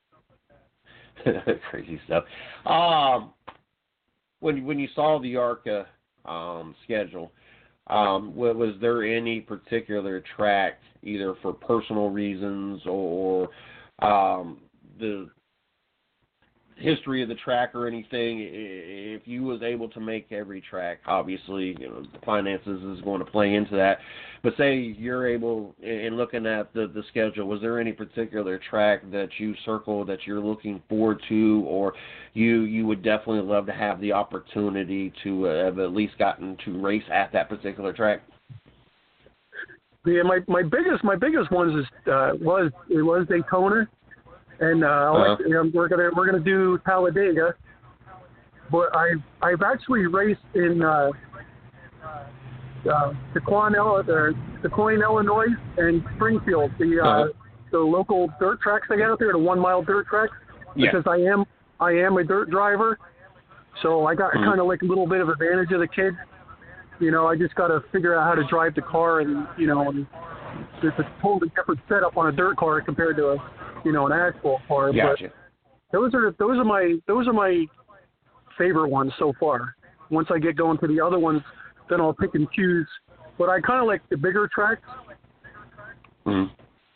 Crazy stuff. Um, when when you saw the ARCA um, schedule. Um, was there any particular track, either for personal reasons or um, the history of the track or anything? If you was able to make every track, obviously, you know, finances is going to play into that. But say you're able, in looking at the, the schedule, was there any particular track that you circled that you're looking forward to, or you you would definitely love to have the opportunity to have at least gotten to race at that particular track? Yeah, my my biggest my biggest ones is uh, was it was Daytona, and uh, uh-huh. like, you know, we're gonna we're gonna do Talladega, but I've I've actually raced in. Uh, Uh, Dequan, Dequan, Illinois, and Springfield, the uh, uh-huh. the local dirt tracks they got out there, the one mile dirt tracks. Yeah. Because I am I am a dirt driver, so I got mm-hmm. kind of like a little bit of advantage of the kids. You know, I just got to figure out how to drive the car, and you know, and it's a totally different setup on a dirt car compared to a you know an asphalt car. Gotcha. But those are those are my those are my favorite ones so far. Once I get going to the other ones, then I'll pick and choose. But I kind of like the bigger tracks. Mm-hmm.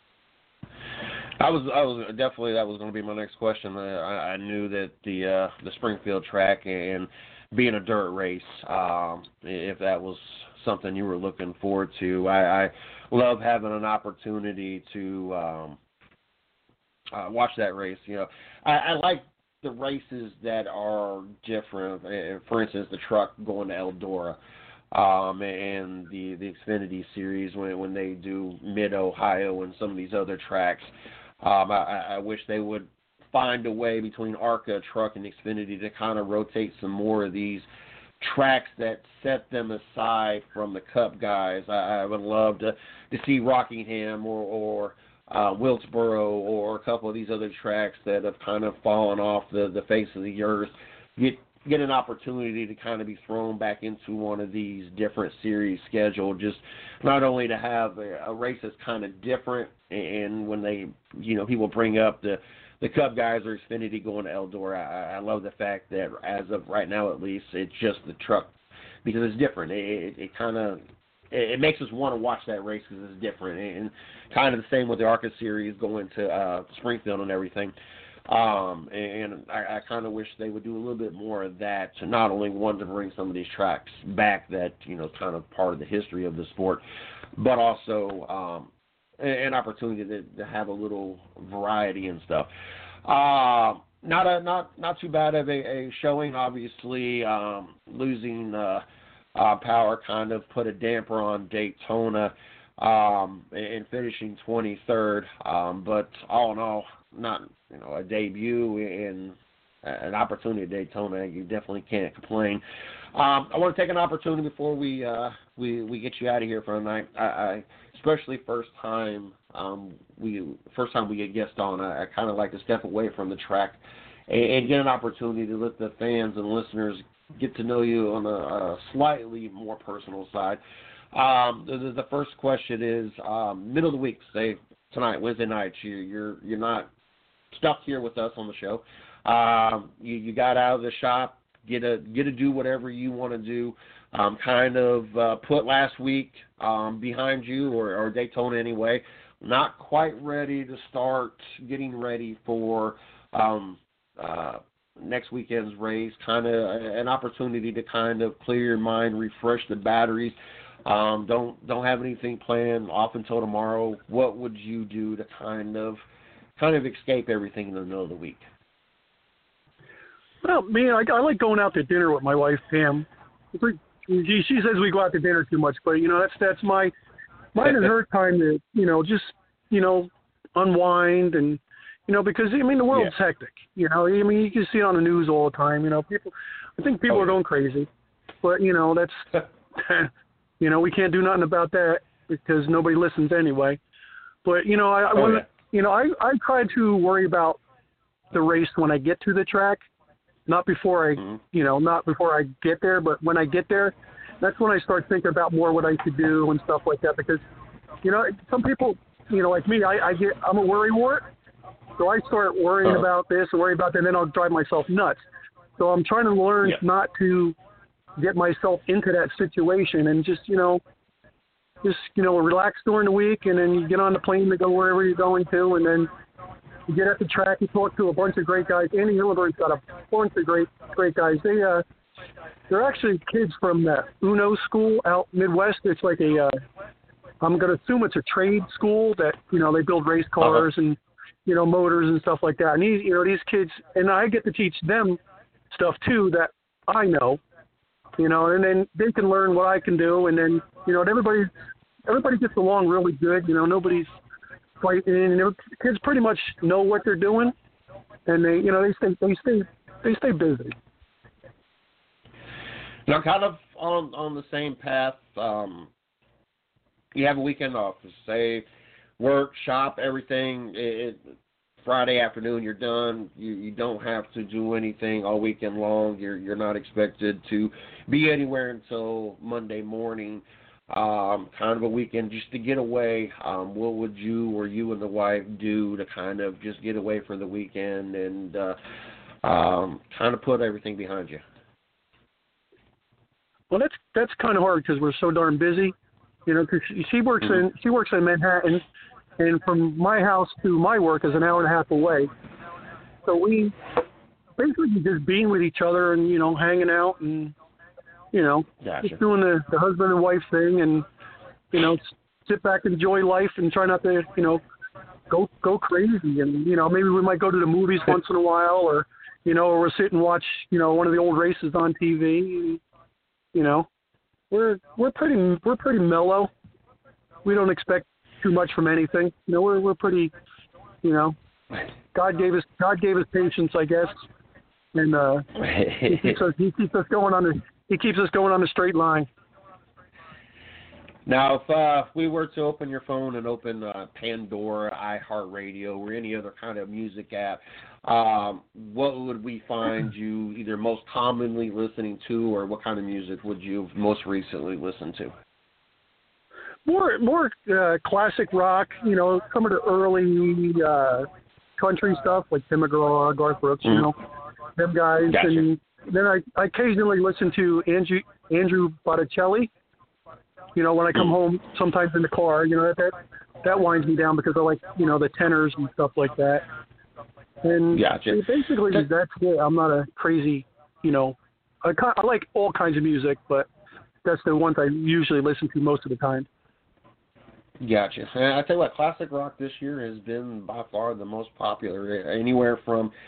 I was, I was definitely that was going to be my next question. I, I knew that the uh, the Springfield track and being a dirt race, um, if that was something you were looking forward to, I, I love having an opportunity to um, uh, watch that race. You know, I, I like the races that are different. For instance, the truck going to Eldora. Um, and the, the Xfinity series when when they do Mid-Ohio and some of these other tracks. Um, I, I wish they would find a way between ARCA, Truck, and Xfinity to kind of rotate some more of these tracks that set them aside from the Cup guys. I, I would love to, to see Rockingham or, or uh, Wilkesboro or a couple of these other tracks that have kind of fallen off the, the face of the earth get get an opportunity to kind of be thrown back into one of these different series scheduled, just not only to have a, a race that's kind of different, and when they, you know, people bring up the, the Cup guys or Xfinity going to Eldora, I, I love the fact that as of right now at least, it's just the truck, because it's different. It, it, it kind of, it, it makes us want to watch that race because it's different, and kind of the same with the ARCA series going to uh, Springfield and everything. Um, and I, I kind of wish they would do a little bit more of that to not only want to bring some of these tracks back that, you know, kind of part of the history of the sport, but also um, an opportunity to, to have a little variety and stuff. Uh, not a not not too bad of a, a showing. Obviously, um, losing uh, uh, power kind of put a damper on Daytona um, and finishing twenty-third. Um, but all in all, not you know a debut in an opportunity at Daytona. You definitely can't complain. Um, I want to take an opportunity before we uh, we we get you out of here for the night. I, I especially first time um, we first time we get guests on. I, I kind of like to step away from the track and, and get an opportunity to let the fans and listeners get to know you on a, a slightly more personal side. Um, the, the first question is um, middle of the week, say tonight, Wednesday night. You, you're you're not stuck here with us on the show. Um, you, you got out of the shop. Get to get to do whatever you want to do. Um, kind of uh, put last week um, behind you, or, or Daytona anyway. Not quite ready to start getting ready for um, uh, next weekend's race. Kind of an opportunity to kind of clear your mind, refresh the batteries. Um, don't don't have anything planned off until tomorrow. What would you do to kind of kind of escape everything in the middle of the week? Well, me, I, I like going out to dinner with my wife, Pam. She, she says we go out to dinner too much, but, you know, that's that's my, mine and her time to, you know, just, you know, unwind and, you know, because, I mean, the world's yeah. hectic. You know, I mean, you can see it on the news all the time. You know, people, I think people oh, are going crazy. But, you know, that's, you know, we can't do nothing about that because nobody listens anyway. But, you know, I, I oh, want to, yeah. you know, I, I try to worry about the race when I get to the track. Not before I, mm-hmm. you know, not before I get there, but when I get there, that's when I start thinking about more what I should do and stuff like that. Because, you know, some people, you know, like me, I, I get, I'm a worry wart, so I start worrying uh-huh. about this and worry about that, and then I'll drive myself nuts. So I'm trying to learn yeah. not to get myself into that situation and just, you know, just, you know, relax during the week, and then you get on the plane to go wherever you're going to, and then you get at the track, you talk to a bunch of great guys. Andy Hillenburg's got a bunch of great, great guys. They, uh, they're actually kids from the Uno school out Midwest. It's like a, uh, I'm going to assume it's a trade school that, you know, they build race cars uh-huh. and, you know, motors and stuff like that. And these, you know, these kids, and I get to teach them stuff too that I know, you know, and then they can learn what I can do. And then, you know, everybody, everybody gets along really good. You know, nobody's fighting, and kids pretty much know what they're doing, and they, you know, they stay, they stay, they stay busy. Now, kind of on on the same path. Um, you have a weekend off. Say, work, shop, everything. It, it, Friday afternoon, you're done. You you don't have to do anything all weekend long. You're you're not expected to be anywhere until Monday morning. Um, kind of a weekend just to get away. Um, what would you or you and the wife do to kind of just get away for the weekend and uh, um, kind of put everything behind you? Well, that's that's kind of hard because we're so darn busy. You know, because she works mm-hmm. in she works in Manhattan, and from my house to my work is an hour and a half away. So we basically just being with each other and, you know, hanging out and, you know, gotcha. just doing the, the husband and wife thing, and, you know, sit back, enjoy life, and try not to, you know, go go crazy. And, you know, maybe we might go to the movies once in a while, or, you know, or we'll sit and watch, you know, one of the old races on T V. And, you know, we're we're pretty we're pretty mellow. We don't expect too much from anything. You know, we're we're pretty, you know, God gave us God gave us patience, I guess, and uh, he keeps us he keeps us going on the. He keeps us going on the straight line. Now, if uh, we were to open your phone and open uh, Pandora, iHeartRadio, or any other kind of music app, um, what would we find you either most commonly listening to, or what kind of music would you have most recently listened to? More, more uh, classic rock. You know, some of the early uh, country stuff like Tim McGraw, Garth Brooks. Mm-hmm. You know, them guys. Gotcha. And then I, I occasionally listen to Andrew Andrew Botticelli. You know, when I come home, sometimes in the car, you know, that, that that winds me down because I like, you know, the tenors and stuff like that. And gotcha. basically, that's it. I'm not a crazy, you know, I, I like all kinds of music, but that's the ones I usually listen to most of the time. Gotcha. And I tell you what, classic rock this year has been by far the most popular. Anywhere from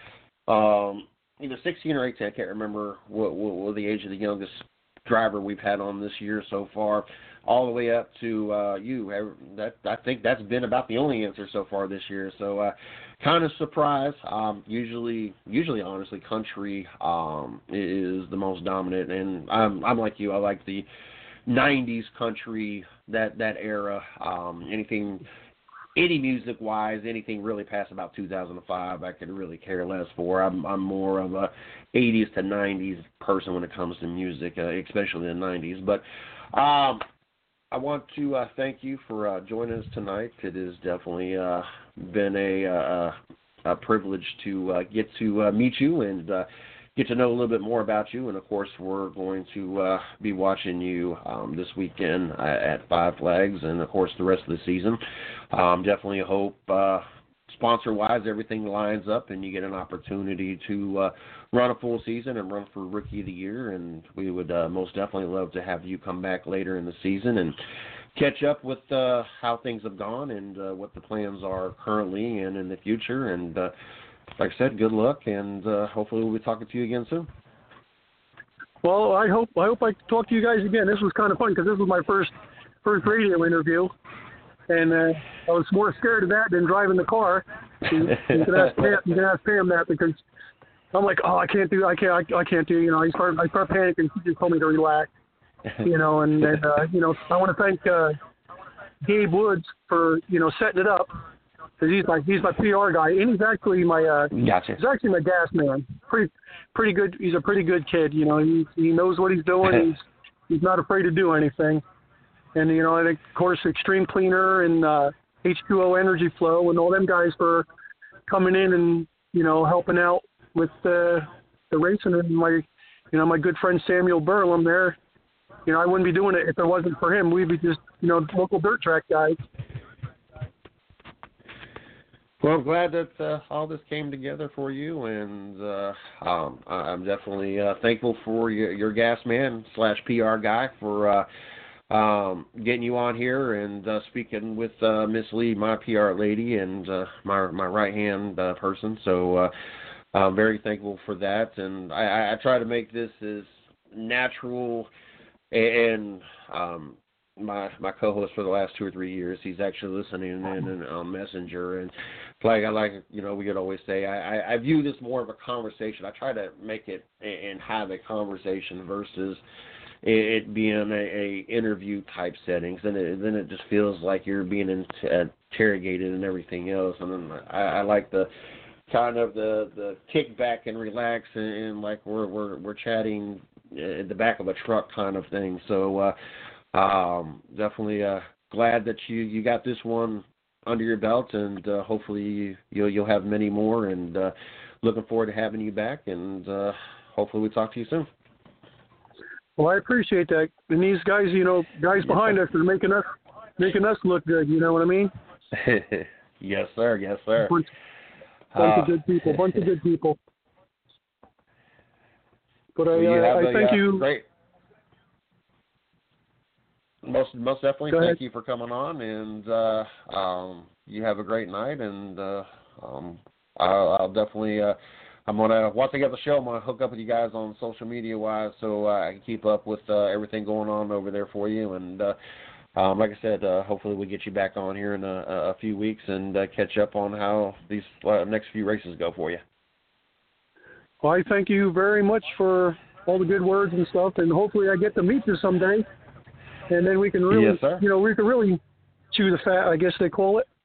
um, either sixteen or eighteen. I can't remember what, what, what the age of the youngest driver we've had on this year so far, all the way up to uh, you. That I think that's been about the only answer so far this year. So uh, kind of surprised. Um, usually, usually, honestly, country um, is the most dominant, and I'm I'm like you. I like the nineties country, that that era. Um, anything. Any music-wise, anything really past about two thousand five, I could really care less for. I'm I'm more of a eighties to nineties person when it comes to music, uh, especially in the nineties. But um, I want to uh, thank you for uh, joining us tonight. It has definitely uh, been a, uh, a privilege to uh, get to uh, meet you and uh, get to know a little bit more about you. And, of course, we're going to uh, be watching you um, this weekend at Five Flags and, of course, the rest of the season. Um, definitely hope, uh, sponsor-wise, everything lines up and you get an opportunity to uh, run a full season and run for Rookie of the Year. And we would uh, most definitely love to have you come back later in the season and catch up with uh, how things have gone and uh, what the plans are currently and in the future. And, uh, like I said, good luck, and uh, hopefully we'll be talking to you again soon. Well, I hope I hope I talk to you guys again. This was kind of fun because this was my first first radio interview, and uh, I was more scared of that than driving the car. You, you, can ask Pam, you can ask Pam that because I'm like, oh, I can't do, I can't, I, I can't do. You know, I start I start panicking. She just told me to relax. You know, and, and uh, you know, I want to thank uh, Gabe Woods for you know setting it up. Because he's my he's my P R guy, and he's actually my uh, gotcha. he's actually my gas man. Pretty pretty good. He's a pretty good kid. You know, he he knows what he's doing. he's he's not afraid to do anything. And you know, and of course, Extreme Cleaner and uh, H two O Energy Flow and all them guys for coming in and you know helping out with uh, the racing. And my you know my good friend Samuel Burlam there. You know, I wouldn't be doing it if it wasn't for him. We'd be just you know local dirt track guys. Well, I'm glad that uh, all this came together for you, and uh, um, I'm definitely uh, thankful for your, your gas man slash P R guy for uh, um, getting you on here and uh, speaking with uh, Miss Lee, my P R lady, and uh, my my right hand uh, person. So uh, I'm very thankful for that, and I, I try to make this as natural and. Um, My my co-host for the last two or three years, he's actually listening in on um, Messenger, and like I like you know we could always say I, I, I view this more of a conversation. I try to make it and have a conversation versus it being a, a interview type settings. Then it then it just feels like you're being interrogated and everything else. And then I, I like the kind of the the kick back and relax and, and like we're we're we're chatting at the back of a truck kind of thing. So. Uh, Um, definitely uh, glad that you, you got this one under your belt, and uh, hopefully you, you'll you'll have many more. And uh, looking forward to having you back, and uh, hopefully we talk to you soon. Well, I appreciate that. And these guys, you know, guys behind us are making us making us look good. You know what I mean? Yes, sir. Yes, sir. Bunch, bunch uh, of good people. Bunch of good people. But I, well, uh, I a, thank uh, you. Great. Most most definitely, Go thank ahead. you for coming on, and uh, um, you have a great night. And uh, um, I'll, I'll definitely, uh, I'm gonna once I get the show, I'm gonna hook up with you guys on social media wise, so uh, I can keep up with uh, everything going on over there for you. And uh, um, like I said, uh, hopefully we get you back on here in a, a few weeks and uh, catch up on how these uh, next few races go for you. Well, I thank you very much for all the good words and stuff, and hopefully I get to meet you someday. And then we can really, Yes, sir. you know, we can really chew the fat, I guess they call it.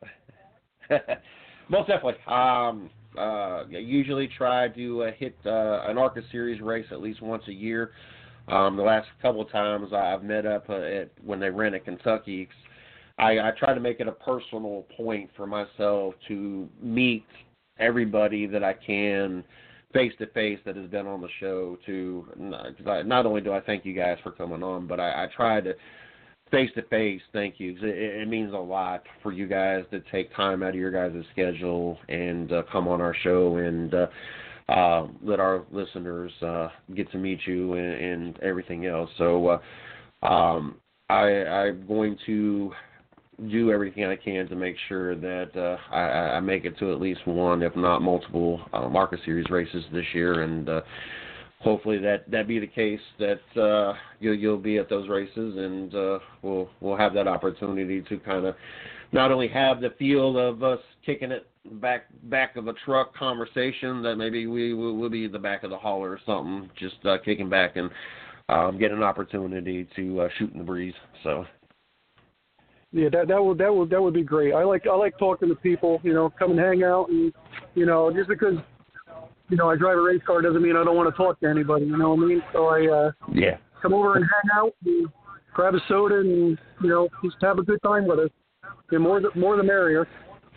Most definitely. Um, uh, I usually try to uh, hit uh, an ARCA Series race at least once a year. Um, the last couple of times I've met up uh, at, when they ran at Kentucky, I, I try to make it a personal point for myself to meet everybody that I can face to face that has been on the show. To not, not only do I thank you guys for coming on, but I, I try to face to face thank you. It, it means a lot for you guys to take time out of your guys' schedule and uh, come on our show and uh, uh, let our listeners uh, get to meet you and, and everything else. So uh, um, I, I'm going to do everything I can to make sure that uh, I, I make it to at least one, if not multiple, uh, ARCA Series races this year, and uh, hopefully that, that be the case. That uh, you'll, you'll be at those races, and uh, we'll we'll have that opportunity to kind of not only have the feel of us kicking it back back of a truck conversation, that maybe we will we'll be in the back of the hauler or something, just uh, kicking back and um, get an opportunity to uh, shoot in the breeze. So. Yeah, that that would that would that would be great. I like I like talking to people. You know, come and hang out, and you know, just because you know I drive a race car doesn't mean I don't want to talk to anybody. You know what I mean? So I uh, yeah come over and hang out, and grab a soda, and you know, just have a good time with us. And more the more the merrier.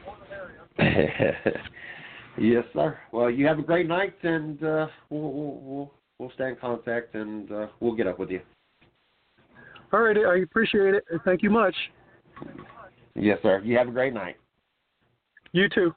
Yes, sir. Well, you have a great night, and uh, we'll, we'll we'll we'll stay in contact, and uh, we'll get up with you. All right, I appreciate it. Thank you much. Yes, sir. You have a great night. You too.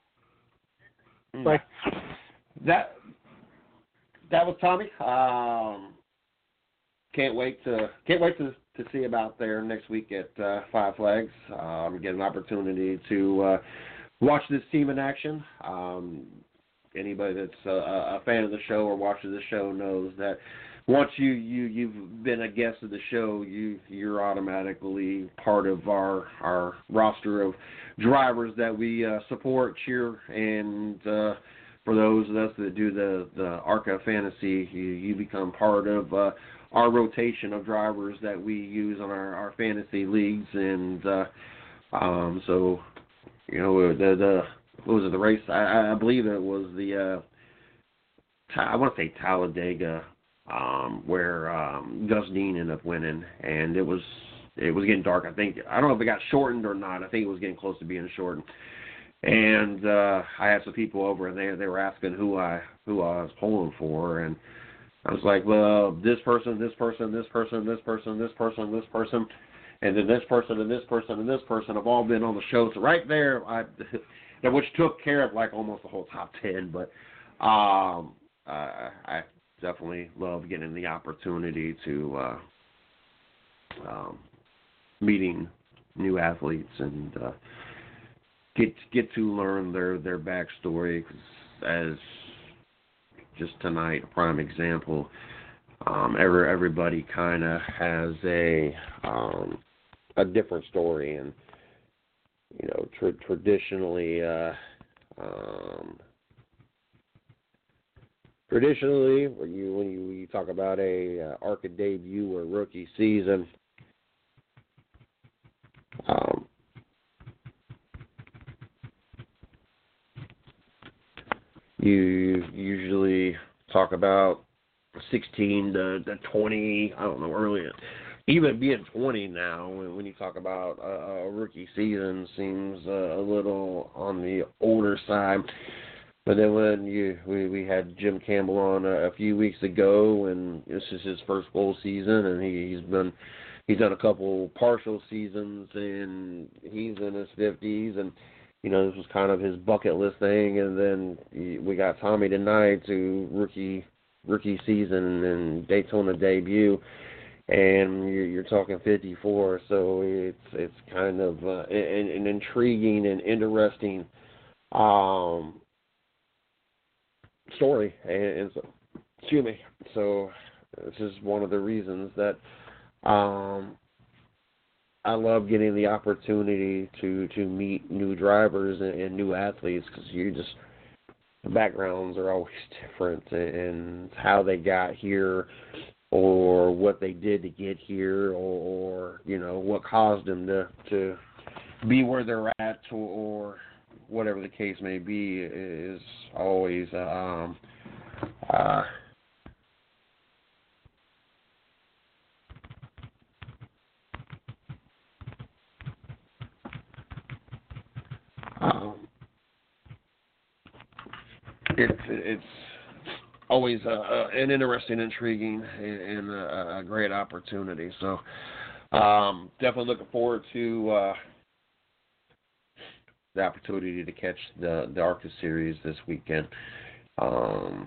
Bye. That that was Tommy. Um, can't wait to can't wait to, to see him out there next week at uh, Five Flags. Um, get an opportunity to uh, watch this team in action. Um, anybody that's a, a fan of the show or watches the show knows that once you, you, you've been a guest of the show, you, you're automatically part of our, our roster of drivers that we uh, support, cheer, and uh, for those of us that do the, the ARCA Fantasy, you, you become part of uh, our rotation of drivers that we use on our, our fantasy leagues. And uh, um, so, you know, the, the what was it, the race? I, I believe it was the, uh, I want to say Talladega, Um, where um, Gus Dean ended up winning, and it was it was getting dark. I think I don't know if it got shortened or not. I think it was getting close to being shortened. And uh, I had some people over, and they they were asking who I who I was pulling for, and I was like, well, this person, this person, this person, this person, this person, this person, and then this person, and this person, and this person have all been on the show. So right there, I which took care of like almost the whole top ten. But um, uh, I. definitely love getting the opportunity to uh, um, meeting new athletes and uh, get get to learn their their backstory. 'Cause as just tonight, a prime example, um, every everybody kind of has a um, a different story, and you know, tra- traditionally. Uh, um, Traditionally, when you when you, you talk about a uh, ARCA debut or rookie season, um, you usually talk about sixteen to, to twenty. I don't know, earlier, even being twenty now. When, when you talk about a, a rookie season, seems uh, a little on the older side. But then when you we, we had Jim Campbell on a, a few weeks ago, and this is his first full season, and he, he's been he's done a couple partial seasons, and he's in his fifties, and you know this was kind of his bucket list thing. And then he, we got Tommy tonight to rookie rookie season and Daytona debut, and you're, you're talking fifty-four. So it's it's kind of uh, an, an intriguing and interesting. Um, story, and, and so, excuse me. So this is one of the reasons that um, I love getting the opportunity to, to meet new drivers and, and new athletes, because you just the backgrounds are always different, and how they got here, or what they did to get here, or, or you know what caused them to to be where they're at, or, or whatever the case may be, is always um, uh, um, it's it's always uh, uh, an interesting, intriguing, and a, a great opportunity. So um, definitely looking forward to uh, the opportunity to catch the, the ARCA Series this weekend. Um,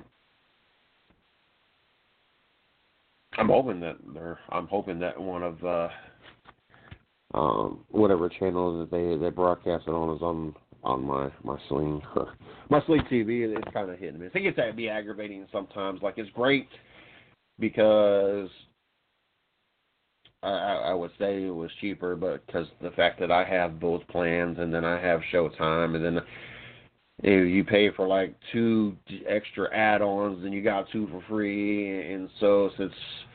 I'm hoping that they're, I'm hoping that one of uh, um, whatever channel that they they broadcast it on is on on my my Sling my Sling T V. It's kind of hit and miss. I guess that'd be aggravating sometimes. Like, it's great because I, I would say it was cheaper, but because the fact that I have both plans, and then I have Showtime, and then if you pay for like two extra add-ons, then you got two for free. And so since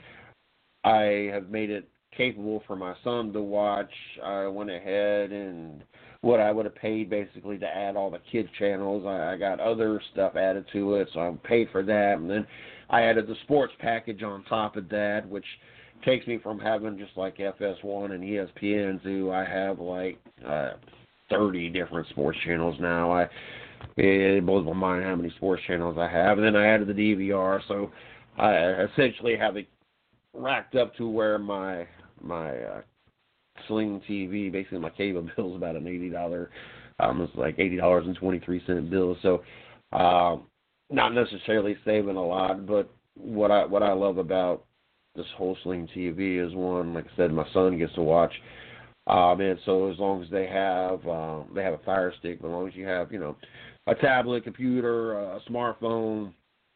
I have made it capable for my son to watch, I went ahead and what I would have paid basically to add all the kids channels, I, I got other stuff added to it, so I paid for that. And then I added the sports package on top of that, which takes me from having just like F S one and E S P N to I have like uh, thirty different sports channels now. I It blows my mind how many sports channels I have. And then I added the D V R, so I essentially have it racked up to where my my uh, Sling T V, basically my cable bill is about an eighty dollars, um, it's like eighty dollars and twenty-three cents bill. So um, not necessarily saving a lot, but what I what I love about this whole Sling T V is, one, like I said, my son gets to watch. Um, and so as long as they have uh, they have a Fire Stick, as long as you have, you know, a tablet, computer, a smartphone,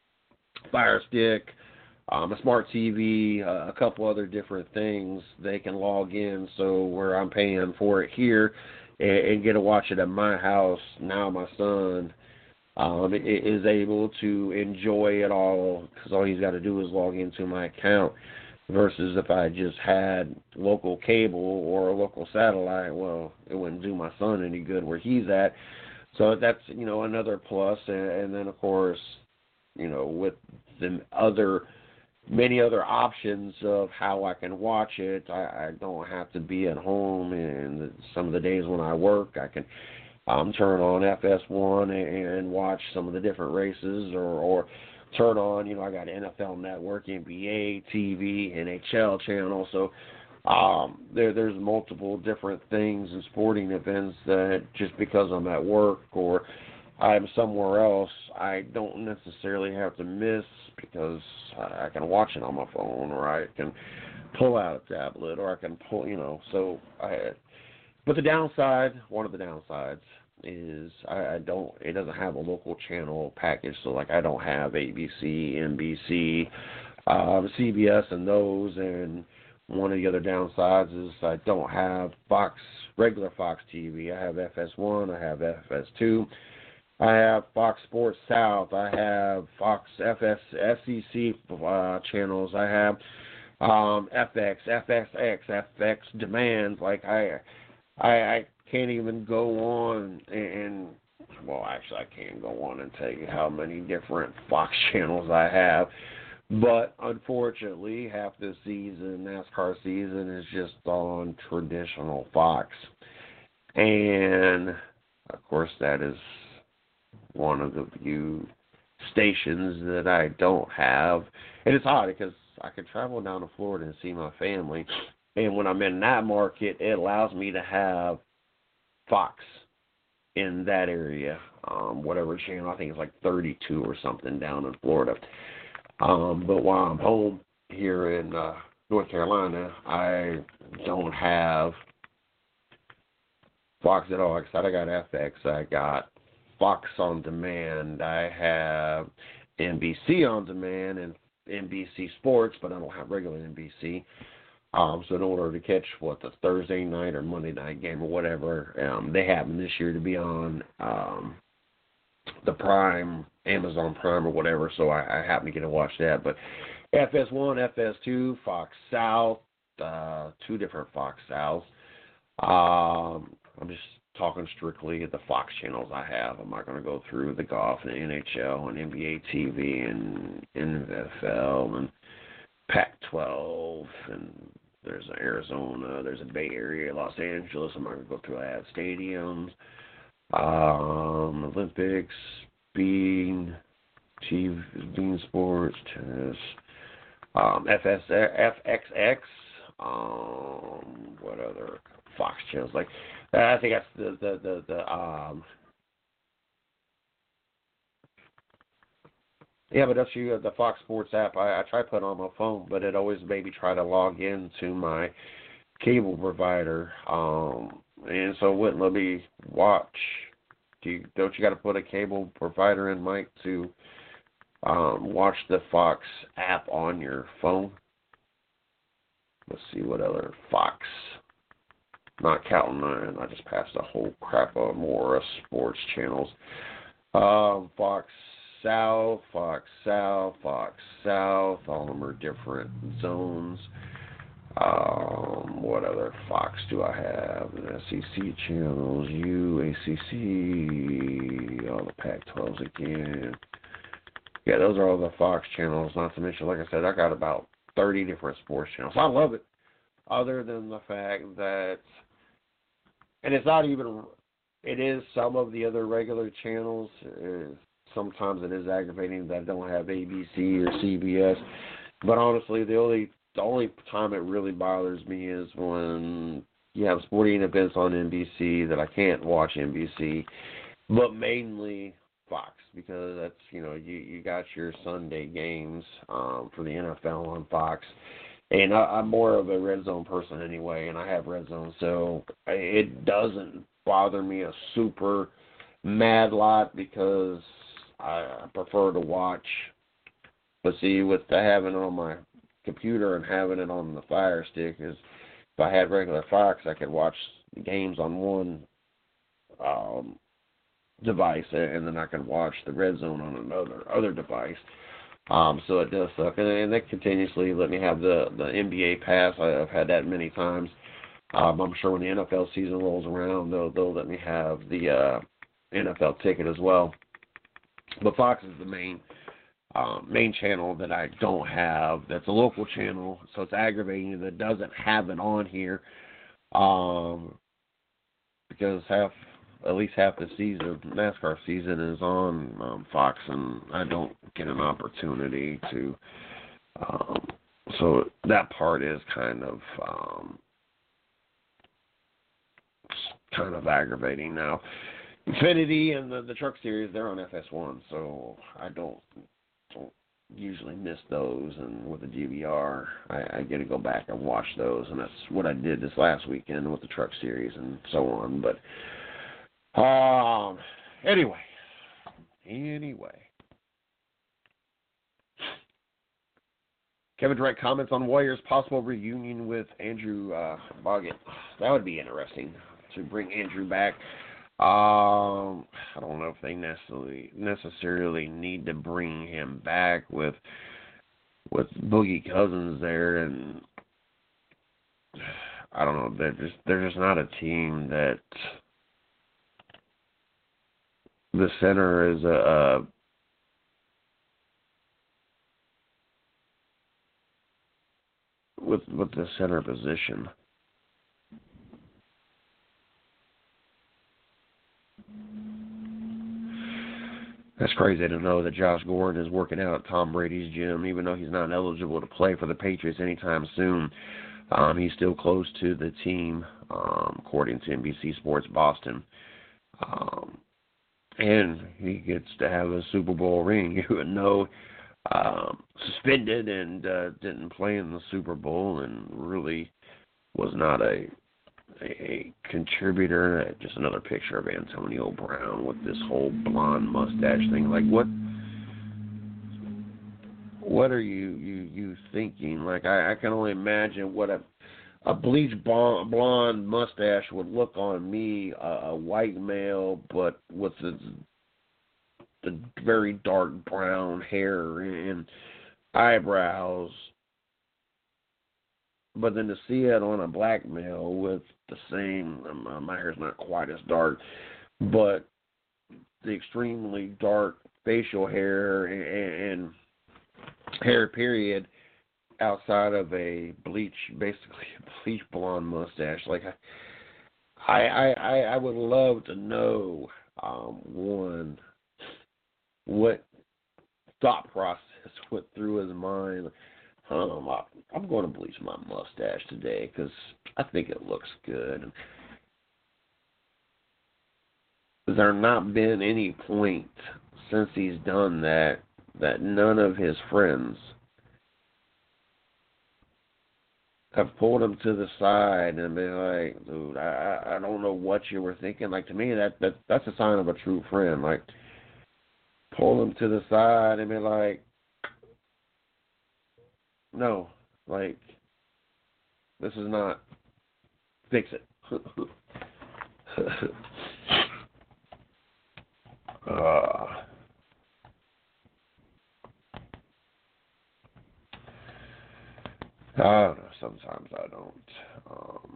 Fire Stick, um, a smart T V, uh, a couple other different things, they can log in. So where I'm paying for it here and, and get to watch it at my house, now my son um, is able to enjoy it all because all he's got to do is log into my account. Versus if I just had local cable or a local satellite, well, it wouldn't do my son any good where he's at. So that's, you know, another plus. And, and then, of course, you know, with the other, many other options of how I can watch it, I, I don't have to be at home. And some of the days when I work, I can um, turn on F S one and, and watch some of the different races, or, or turn on, you know, I got N F L Network, N B A, T V, N H L channel. So um, there, there's multiple different things and sporting events that just because I'm at work or I'm somewhere else, I don't necessarily have to miss because I can watch it on my phone, or I can pull out a tablet, or I can pull, you know. So I, but the downside, one of the downsides, is I, I don't, it doesn't have a local channel package. So like I don't have A B C, N B C, uh, C B S and those. And one of the other downsides is I don't have Fox, regular Fox T V. I have F S one, I have F S two, I have Fox Sports South, I have Fox F S, S E C uh, channels, I have um, F X, F X X, F X Demand. Like I, I, I can't even go on and, well, actually I can't go on and tell you how many different Fox channels I have. But unfortunately, half the season, NASCAR season, is just on traditional Fox. And, of course, that is one of the few stations that I don't have. And it's odd because I can travel down to Florida and see my family. And when I'm in that market, it allows me to have Fox in that area, um, whatever channel. I think it's like thirty-two or something down in Florida. Um, but while I'm home here in uh, North Carolina, I don't have Fox at all. Like I said, I got F X, I got Fox on Demand, I have N B C on Demand and N B C Sports, but I don't have regular N B C. Um, so in order to catch, what, the Thursday night or Monday night game or whatever, um, they happen this year to be on um, the Prime, Amazon Prime or whatever, so I, I happen to get to watch that. But F S one, F S two, Fox South, uh, two different Fox Souths. Um, I'm just talking strictly at the Fox channels I have. I'm not going to go through the golf and the N H L and N B A T V and N F L and Pac twelve, and there's Arizona, there's a Bay Area, Los Angeles. I'm not going to go through that. Stadiums, um, Olympics, Bean, T V, Bean Sports, tennis, um, F S, F X X, um, what other Fox channels? Like, I think that's the, the, the, the um, yeah, but that's you, the Fox Sports app. I, I try to put it on my phone, but it always made me try to log into my cable provider, um, and so it wouldn't let me watch. Do you, don't you got to put a cable provider in, Mike, to um, watch the Fox app on your phone? Let's see what other Fox. Not counting nine. I just passed a whole crap of more uh, sports channels. Um, Fox South, Fox South, Fox South. All of them are different zones. Um, what other Fox do I have? The S E C channels, U, A C C, all the Pac twelves again. Yeah, those are all the Fox channels. Not to mention, like I said, I got about thirty different sports channels. I love it. Other than the fact that, and it's not even, it is some of the other regular channels. Uh, sometimes it is aggravating that I don't have A B C or C B S. But honestly, the only the only time it really bothers me is when you have sporting events on N B C that I can't watch N B C, but mainly Fox, because that's, you know, you, you got your Sunday games um, for the N F L on Fox. And I, I'm more of a red zone person anyway, and I have red zone, so it doesn't bother me a super mad lot because I prefer to watch. But see, with having it on my computer and having it on the Fire Stick, is if I had regular Fox, I could watch the games on one um, device, and then I could watch the red zone on another other device. Um, so it does suck, and, and they continuously let me have the, the N B A pass. I've had that many times. Um, I'm sure when the N F L season rolls around, they'll, they'll let me have the uh, N F L ticket as well. But Fox is the main um, main channel that I don't have. That's a local channel, so it's aggravating that it doesn't have it on here um, because half. At least half the season, NASCAR season, is on um, Fox, and I don't get an opportunity to. Um, so that part is kind of um, kind of aggravating. Now, Xfinity and the, the Truck Series, they're on F S one, so I don't don't usually miss those. And with the G V R, I, I get to go back and watch those, and that's what I did this last weekend with the Truck Series and so on. But Um. Anyway. Anyway. Kevin Durant comments on Warriors' possible reunion with Andrew uh, Bogut. That would be interesting to bring Andrew back. Um. I don't know if they necessarily necessarily need to bring him back with with Boogie Cousins there, and I don't know. They're just they're just not a team that. The center is a, a with with the center position. That's crazy to know that Josh Gordon is working out at Tom Brady's gym, even though he's not eligible to play for the Patriots anytime soon. Um, he's still close to the team, um, according to N B C Sports Boston. Um, And he gets to have a Super Bowl ring, even though um, suspended and uh, didn't play in the Super Bowl and really was not a, a, a contributor. Just another picture of Antonio Brown with this whole blonde mustache thing. Like, what what are you, you, you thinking? Like, I, I can only imagine what a A bleach blonde, blonde mustache would look on me, uh, a white male, but with the, the very dark brown hair and eyebrows. But then to see it on a black male with the same, um, my hair's not quite as dark, but the extremely dark facial hair and, and hair period, outside of a bleach, basically a bleach blonde mustache. Like, I, I, I, I would love to know, um, one, what thought process went through his mind. Um, I, I'm going to bleach my mustache today because I think it looks good. Has there not been any point since he's done that that none of his friends have pulled him to the side and been like, dude, I I don't know what you were thinking. Like, to me, that, that that's a sign of a true friend. Like, pull him to the side and be like, no, like, this is not, fix it. uh, I don't know. Sometimes I don't. Um,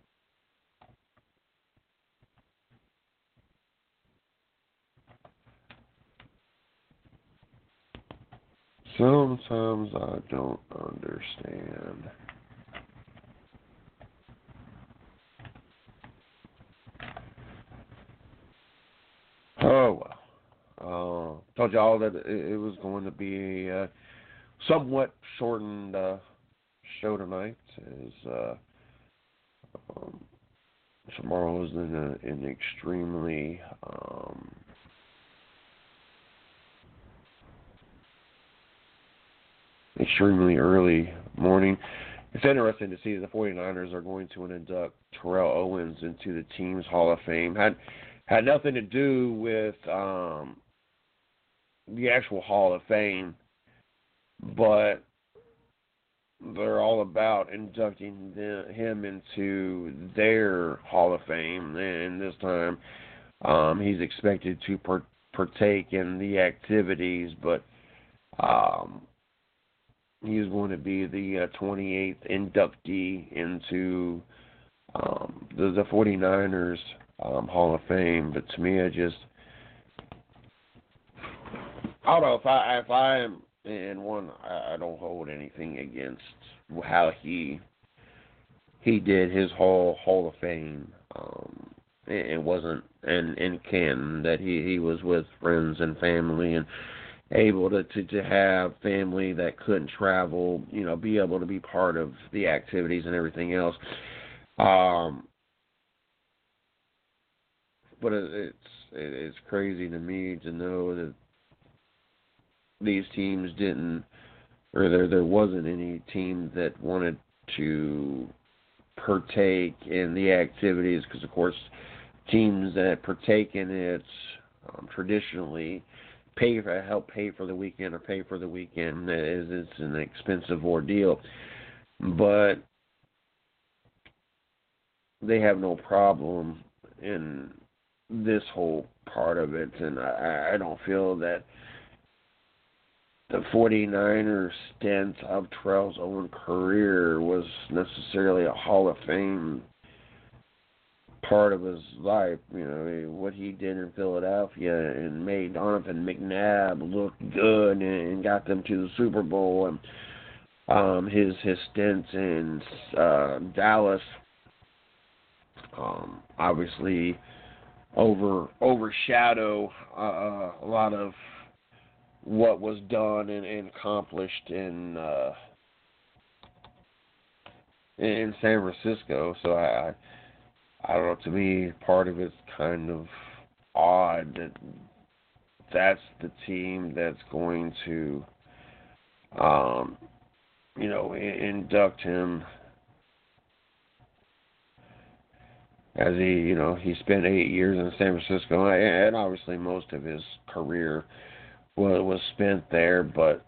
sometimes I don't understand. Oh, well. Uh, told y'all that it, it was going to be a somewhat shortened uh, show tonight. Is uh, um, tomorrow is in a, an extremely um, extremely early morning. It's interesting to see that the 49ers are going to induct Terrell Owens into the team's Hall of Fame. Had had nothing to do with um, the actual Hall of Fame, but they're all about inducting the, him into their Hall of Fame. And this time, um, he's expected to per, partake in the activities, but um, he's going to be the uh, twenty-eighth inductee into um, the, the 49ers um, Hall of Fame. But to me, I just, I don't know if I if I am in one, I, I don't hold anything against how he he did his whole Hall of Fame. Um, it, it wasn't in in canon that he, he was with friends and family and able to, to, to have family that couldn't travel, you know, be able to be part of the activities and everything else. Um, but it, it's it's crazy to me to know that these teams didn't, or there there wasn't any team that wanted to partake in the activities, because of course teams that partake in it um, traditionally pay for help pay for the weekend or pay for the weekend. Is it's an expensive ordeal, but they have no problem in this whole part of it, and I, I don't feel that the 49ers stint of Terrell Owens' career was necessarily a Hall of Fame part of his life. You know, what he did in Philadelphia and made Donovan McNabb look good and got them to the Super Bowl, and um, his his stint in uh, Dallas um, obviously over overshadow uh, a lot of what was done and, and accomplished in uh, in San Francisco. So I, I don't know. To me, part of it's kind of odd that that's the team that's going to, um, you know, induct him. As he, you know, he spent eight years in San Francisco, and obviously most of his career was was spent there. But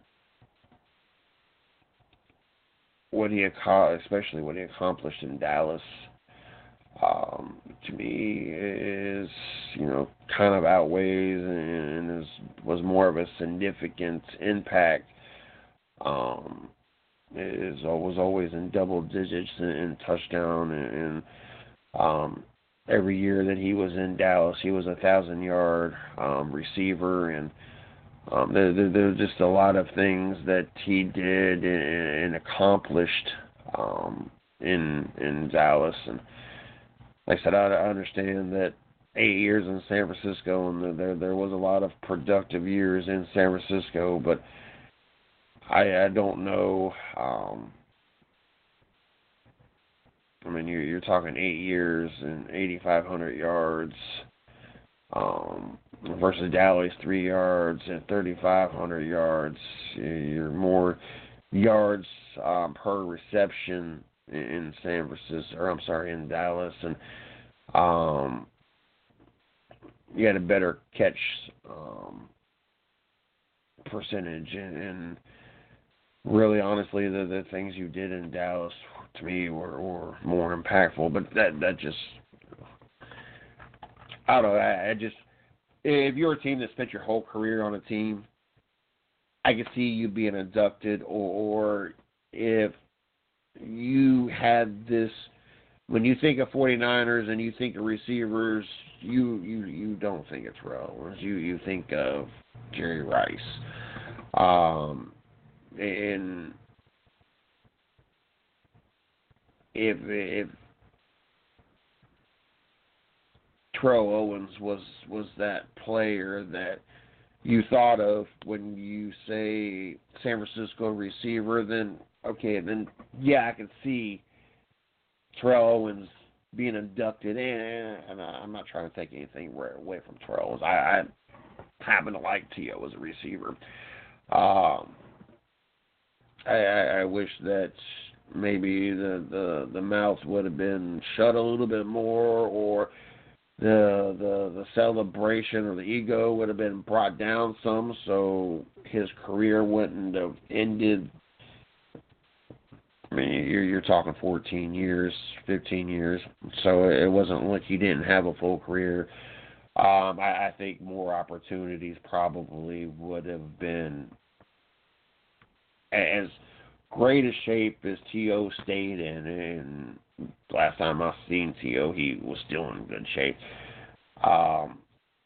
what he, especially what he accomplished in Dallas, um, to me is, you know, kind of outweighs and is was more of a significant impact. Um, is was always in double digits in, in touchdown and. and Um, every year that he was in Dallas, he was a thousand yard um, receiver, and um, there, there, there were just a lot of things that he did and, and accomplished um, in in Dallas. And like I said, I, I understand that eight years in San Francisco, and there there was a lot of productive years in San Francisco, but I, I don't know. Um, I mean, you're, you're talking eight years and eighty-five hundred yards um, versus Dallas three yards and thirty-five hundred yards. You're more yards um, per reception in San Francisco, or I'm sorry, in Dallas, and um, you had a better catch um, percentage, and, and really, honestly, the the things you did in Dallas to me were, were more impactful. But that that just, I don't know. I, I just, if you're a team that spent your whole career on a team, I could see you being inducted, or, or if you had this, when you think of 49ers and you think of receivers, you you, you don't think of Terrell Owens. You, you think of Jerry Rice. Um, and if, if Terrell Owens was, was that player that you thought of when you say San Francisco receiver, then okay, then yeah, I can see Terrell Owens being inducted in, and I'm not trying to take anything away from Terrell Owens. I, I happen to like T O as a receiver. Um, I, I, I wish that maybe the, the, the mouth would have been shut a little bit more, or the the the celebration or the ego would have been brought down some, so his career wouldn't have ended. I mean, you're you're talking fourteen years, fifteen years, so it wasn't like he didn't have a full career. Um, I, I think more opportunities probably would have been, as great a shape as T O stayed in, and last time I seen T O, he was still in good shape. Um,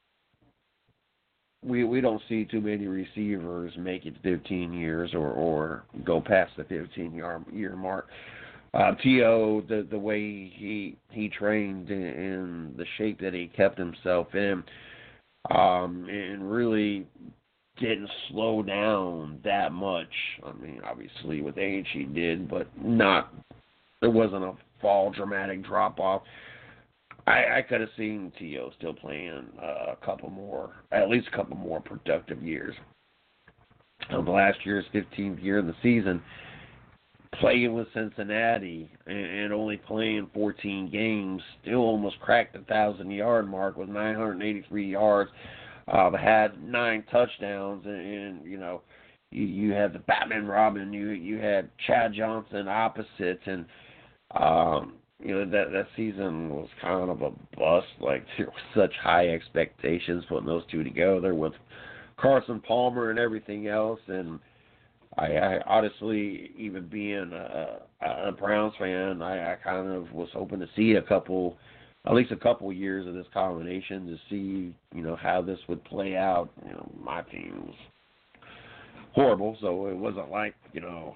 we we don't see too many receivers make it fifteen years or, or go past the fifteen year mark. Uh, T O, the the way he he trained and the shape that he kept himself in, um, and really didn't slow down that much. I mean, obviously with age he did, but not. There wasn't a fall dramatic drop off. I, I could have seen T O still playing uh, a couple more, at least a couple more productive years. Um, last year's fifteenth year of the season, playing with Cincinnati and, and only playing fourteen games, still almost cracked the thousand yard mark with nine hundred eighty-three yards. Uh, had nine touchdowns, and, and you know, you, you had the Batman Robin, you you had Chad Johnson opposite, and um, you know that that season was kind of a bust. Like, there were such high expectations putting those two together with Carson Palmer and everything else, and I, I honestly, even being a, a Browns fan, I, I kind of was hoping to see a couple. At least a couple years of this combination to see, you know, how this would play out. You know, my team was horrible, so it wasn't like, you know,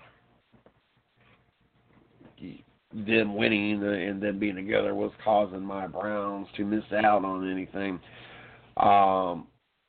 them winning and them being together was causing my Browns to miss out on anything. Um,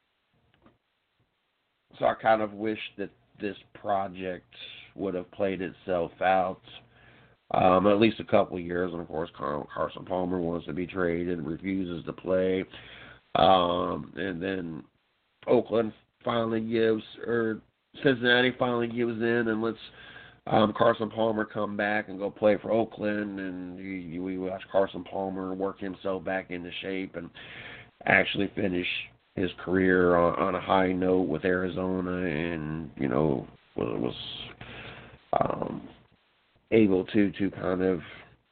so I kind of wish that this project would have played itself out. Um, at least a couple of years, and of course Carson Palmer wants to be traded and refuses to play. Um, and then Oakland finally gives, or Cincinnati finally gives in and lets um, Carson Palmer come back and go play for Oakland. And you, you, we watch Carson Palmer work himself back into shape and actually finish his career on, on a high note with Arizona, and you know was. was um, able to, to kind of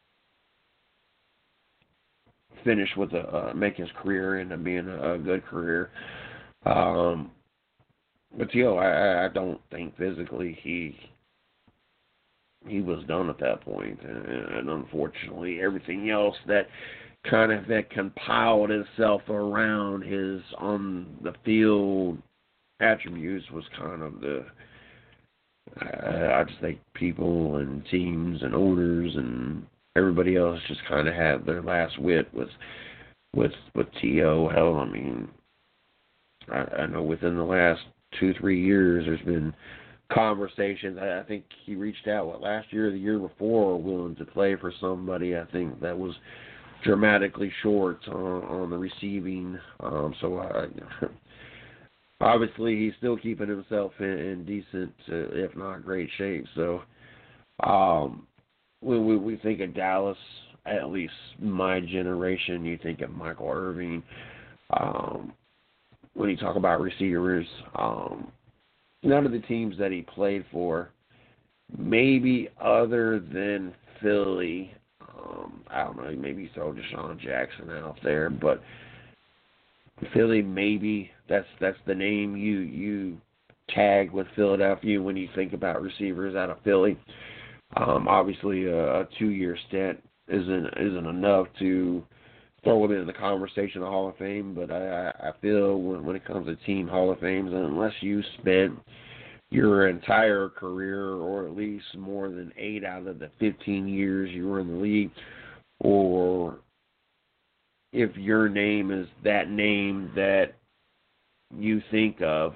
finish with a uh, make his career into being a, a good career. Um, but you know, I, I don't think physically he he was done at that point, and, and unfortunately, everything else that kind of that compiled itself around his on the field attributes was kind of the. Uh, I just think people and teams and owners and everybody else just kind of had their last wit with with with T O. Hell, I mean, I, I know within the last two three years there's been conversations. I, I think he reached out what last year or the year before, willing to play for somebody. I think that was dramatically short on, on the receiving. Um, so I. Obviously, he's still keeping himself in, in decent, uh, if not great shape. So, um, when we, we think of Dallas, at least my generation, you think of Michael Irvin. Um, when you talk about receivers, um, none of the teams that he played for, maybe other than Philly, um, I don't know, maybe throw Deshaun Jackson out there, but Philly, maybe that's that's the name you you tag with Philadelphia when you think about receivers out of Philly. Um, obviously, a, a two-year stint isn't isn't enough to throw him in the conversation of Hall of Fame, but I, I feel when, when it comes to team Hall of Fames, unless you spent your entire career, or at least more than eight out of the fifteen years you were in the league, or if your name is that name that you think of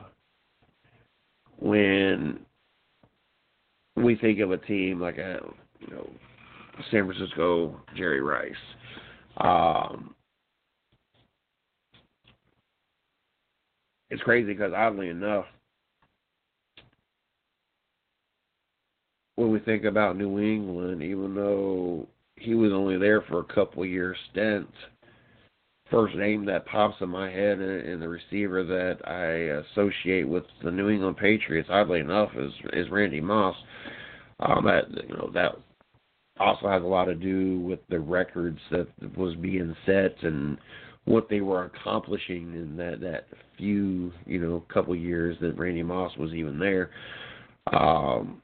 when we think of a team like a, you know, San Francisco Jerry Rice. Um, it's crazy because oddly enough, when we think about New England, even though he was only there for a couple of year stint, first name that pops in my head and the receiver that I associate with the New England Patriots, oddly enough, is is Randy Moss. Um, that you know that also has a lot to do with the records that was being set and what they were accomplishing in that that few you know couple years that Randy Moss was even there. Um,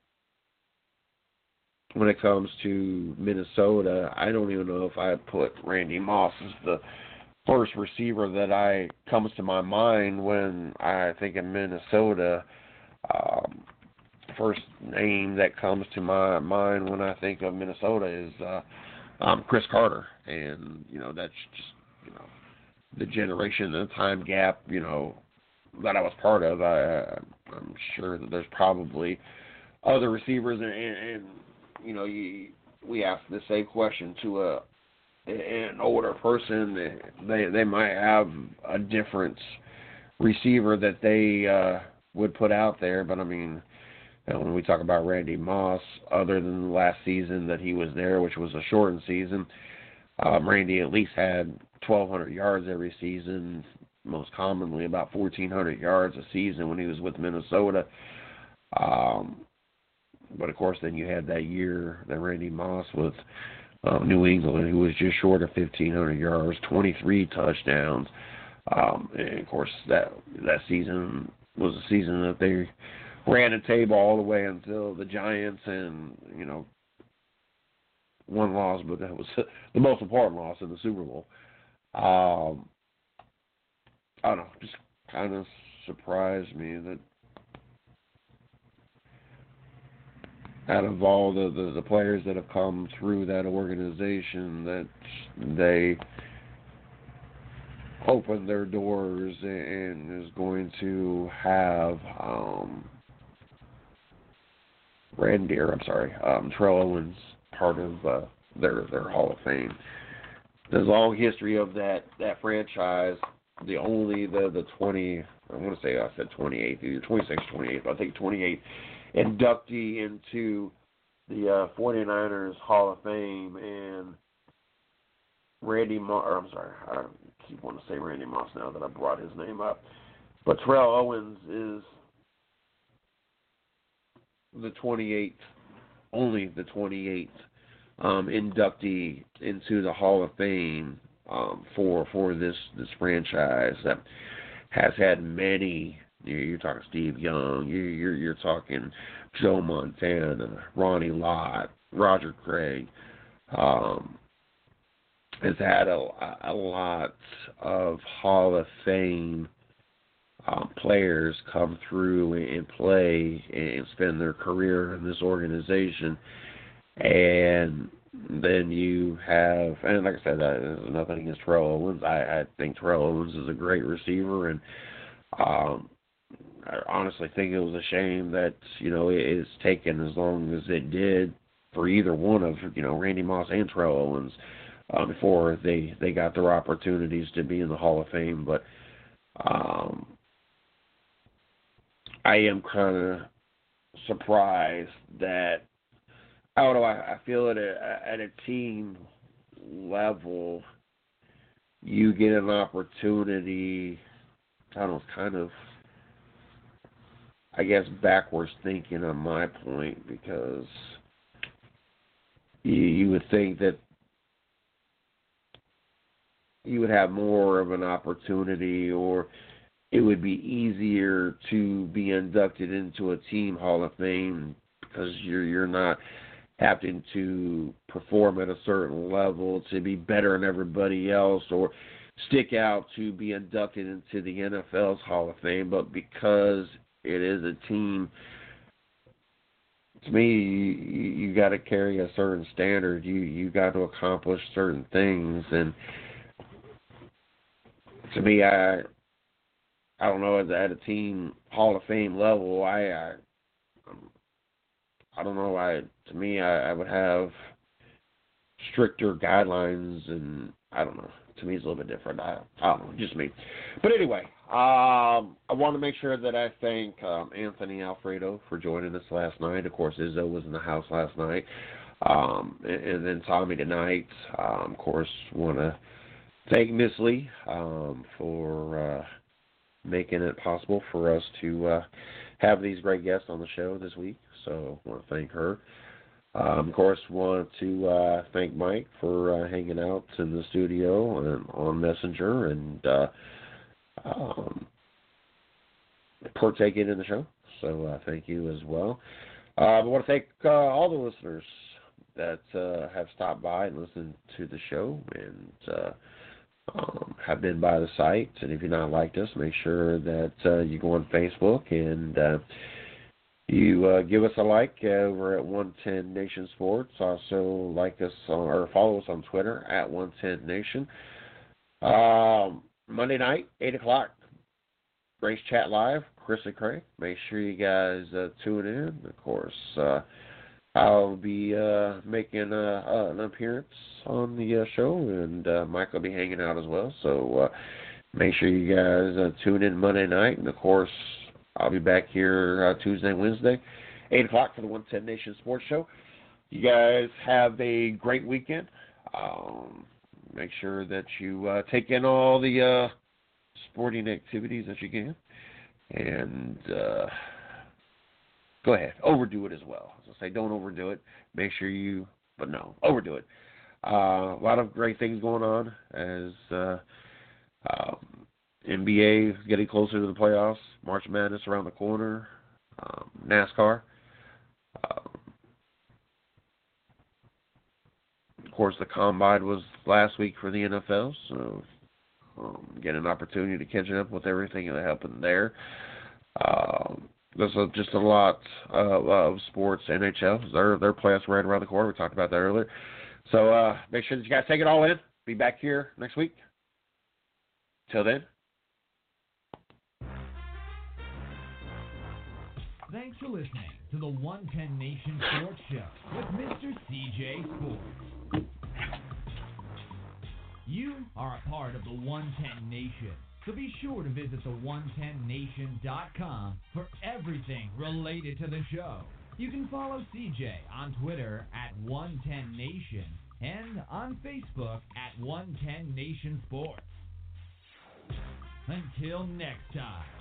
when it comes to Minnesota, I don't even know if I'd put Randy Moss as the first receiver that I comes to my mind when I think of Minnesota. Um, first name that comes to my mind when I think of Minnesota is uh, um, Chris Carter, and you know that's just you know the generation and the time gap you know that I was part of. I, I'm sure that there's probably other receivers, and, and you know you, we ask the same question to a an older person, they they might have a different receiver that they uh, would put out there. But I mean, you know, when we talk about Randy Moss, other than the last season that he was there, which was a shortened season, um, Randy at least had twelve hundred yards every season, most commonly about fourteen hundred yards a season when he was with Minnesota. Um, but of course, then you had that year that Randy Moss with Um, New England, who was just short of fifteen hundred yards, twenty-three touchdowns. Um, and, of course, that that season was a season that they ran the table all the way until the Giants and, you know, one loss, but that was the most important loss in the Super Bowl. Um, I don't know, just kind of surprised me that out of all the, the, the players that have come through that organization, that they opened their doors and is going to have um, Randy, or I'm sorry, um, Terrell Owens part of uh, their their Hall of Fame. There's a long history of that, that franchise. The only the the twenty, I want to say I said twenty-eight, either twenty-six, twenty-eight, but I think twenty-eight inductee into the uh, 49ers Hall of Fame, and Randy Moss, or I'm sorry, I keep wanting to say Randy Moss now that I brought his name up, but Terrell Owens is the twenty-eighth, only the twenty-eighth um, inductee into the Hall of Fame um, for for this this franchise that has had many. You're talking Steve Young. You're you're, you're talking Joe Montana, Ronnie Lott, Roger Craig. Um, has had a, a lot of Hall of Fame um, players come through and play and spend their career in this organization. And then you have, and like I said, uh, there's nothing against Terrell Owens. I, I think Terrell Owens is a great receiver, and um, I honestly think it was a shame that, you know, it's taken as long as it did for either one of, you know, Randy Moss and Terrell Owens uh, before they, they got their opportunities to be in the Hall of Fame. But um, I am kind of surprised that I don't know. I, I feel at a, at a team level, you get an opportunity. I don't know, it's kind of, I guess, backwards thinking on my point, because you, you would think that you would have more of an opportunity, or it would be easier to be inducted into a team Hall of Fame because you're you're not having to perform at a certain level to be better than everybody else or stick out to be inducted into the N F L's Hall of Fame. But because it is a team, to me, you, you got to carry a certain standard. You you got to accomplish certain things, and to me, I I don't know, at a team Hall of Fame level, I I, I don't know. I to me, I, I would have stricter guidelines, and I don't know. To me, it's a little bit different. I, I don't know, just me. But anyway, um, I want to make sure that I thank um, Anthony Alfredo for joining us last night. Of course, Izzo was in the house last night, um, and, and then Tommy tonight. Um, of course, want to thank Miss Lee um, for uh, making it possible for us to uh, have these great guests on the show this week. So I want to thank her. Um, of course, want to uh, thank Mike for uh, hanging out in the studio and on Messenger and uh, um, partaking in the show. So uh, thank you as well. Uh, I want to thank uh, all the listeners that uh, have stopped by and listened to the show and uh, um, have been by the site. And if you're not liked us, make sure that uh, you go on Facebook and uh, You uh, give us a like uh, over at one ten Nation Sports. Also, like us on, or follow us on Twitter at one ten Nation. Um, Monday night, eight o'clock, Race Chat Live, Chris and Craig. Make sure you guys uh, tune in. Of course, uh, I'll be uh, making uh, uh, an appearance on the uh, show, and uh, Mike will be hanging out as well. So uh, make sure you guys uh, tune in Monday night. And, of course, I'll be back here uh, Tuesday and Wednesday, eight o'clock for the one ten Nation Sports Show. You guys have a great weekend. Um, make sure that you uh, take in all the uh, sporting activities that you can. And uh, go ahead, overdo it as well. As I say, don't overdo it. Make sure you, but no, overdo it. Uh, a lot of great things going on as uh, um, N B A is getting closer to the playoffs. March Madness around the corner. Um, NASCAR. Um, of course, the Combine was last week for the N F L, so um, get an opportunity to catch up with everything that happened there. Um, there's a, just a lot uh, of sports. N H L, their their playoffs right around the corner. We talked about that earlier. So uh, make sure that you guys take it all in. Be back here next week. Till then. Thanks for listening to the one ten Nation Sports Show with Mister C J Sports. You are a part of the one ten Nation, so be sure to visit the one ten nation dot com for everything related to the show. You can follow C J on Twitter at one ten Nation and on Facebook at one ten Nation Sports. Until next time.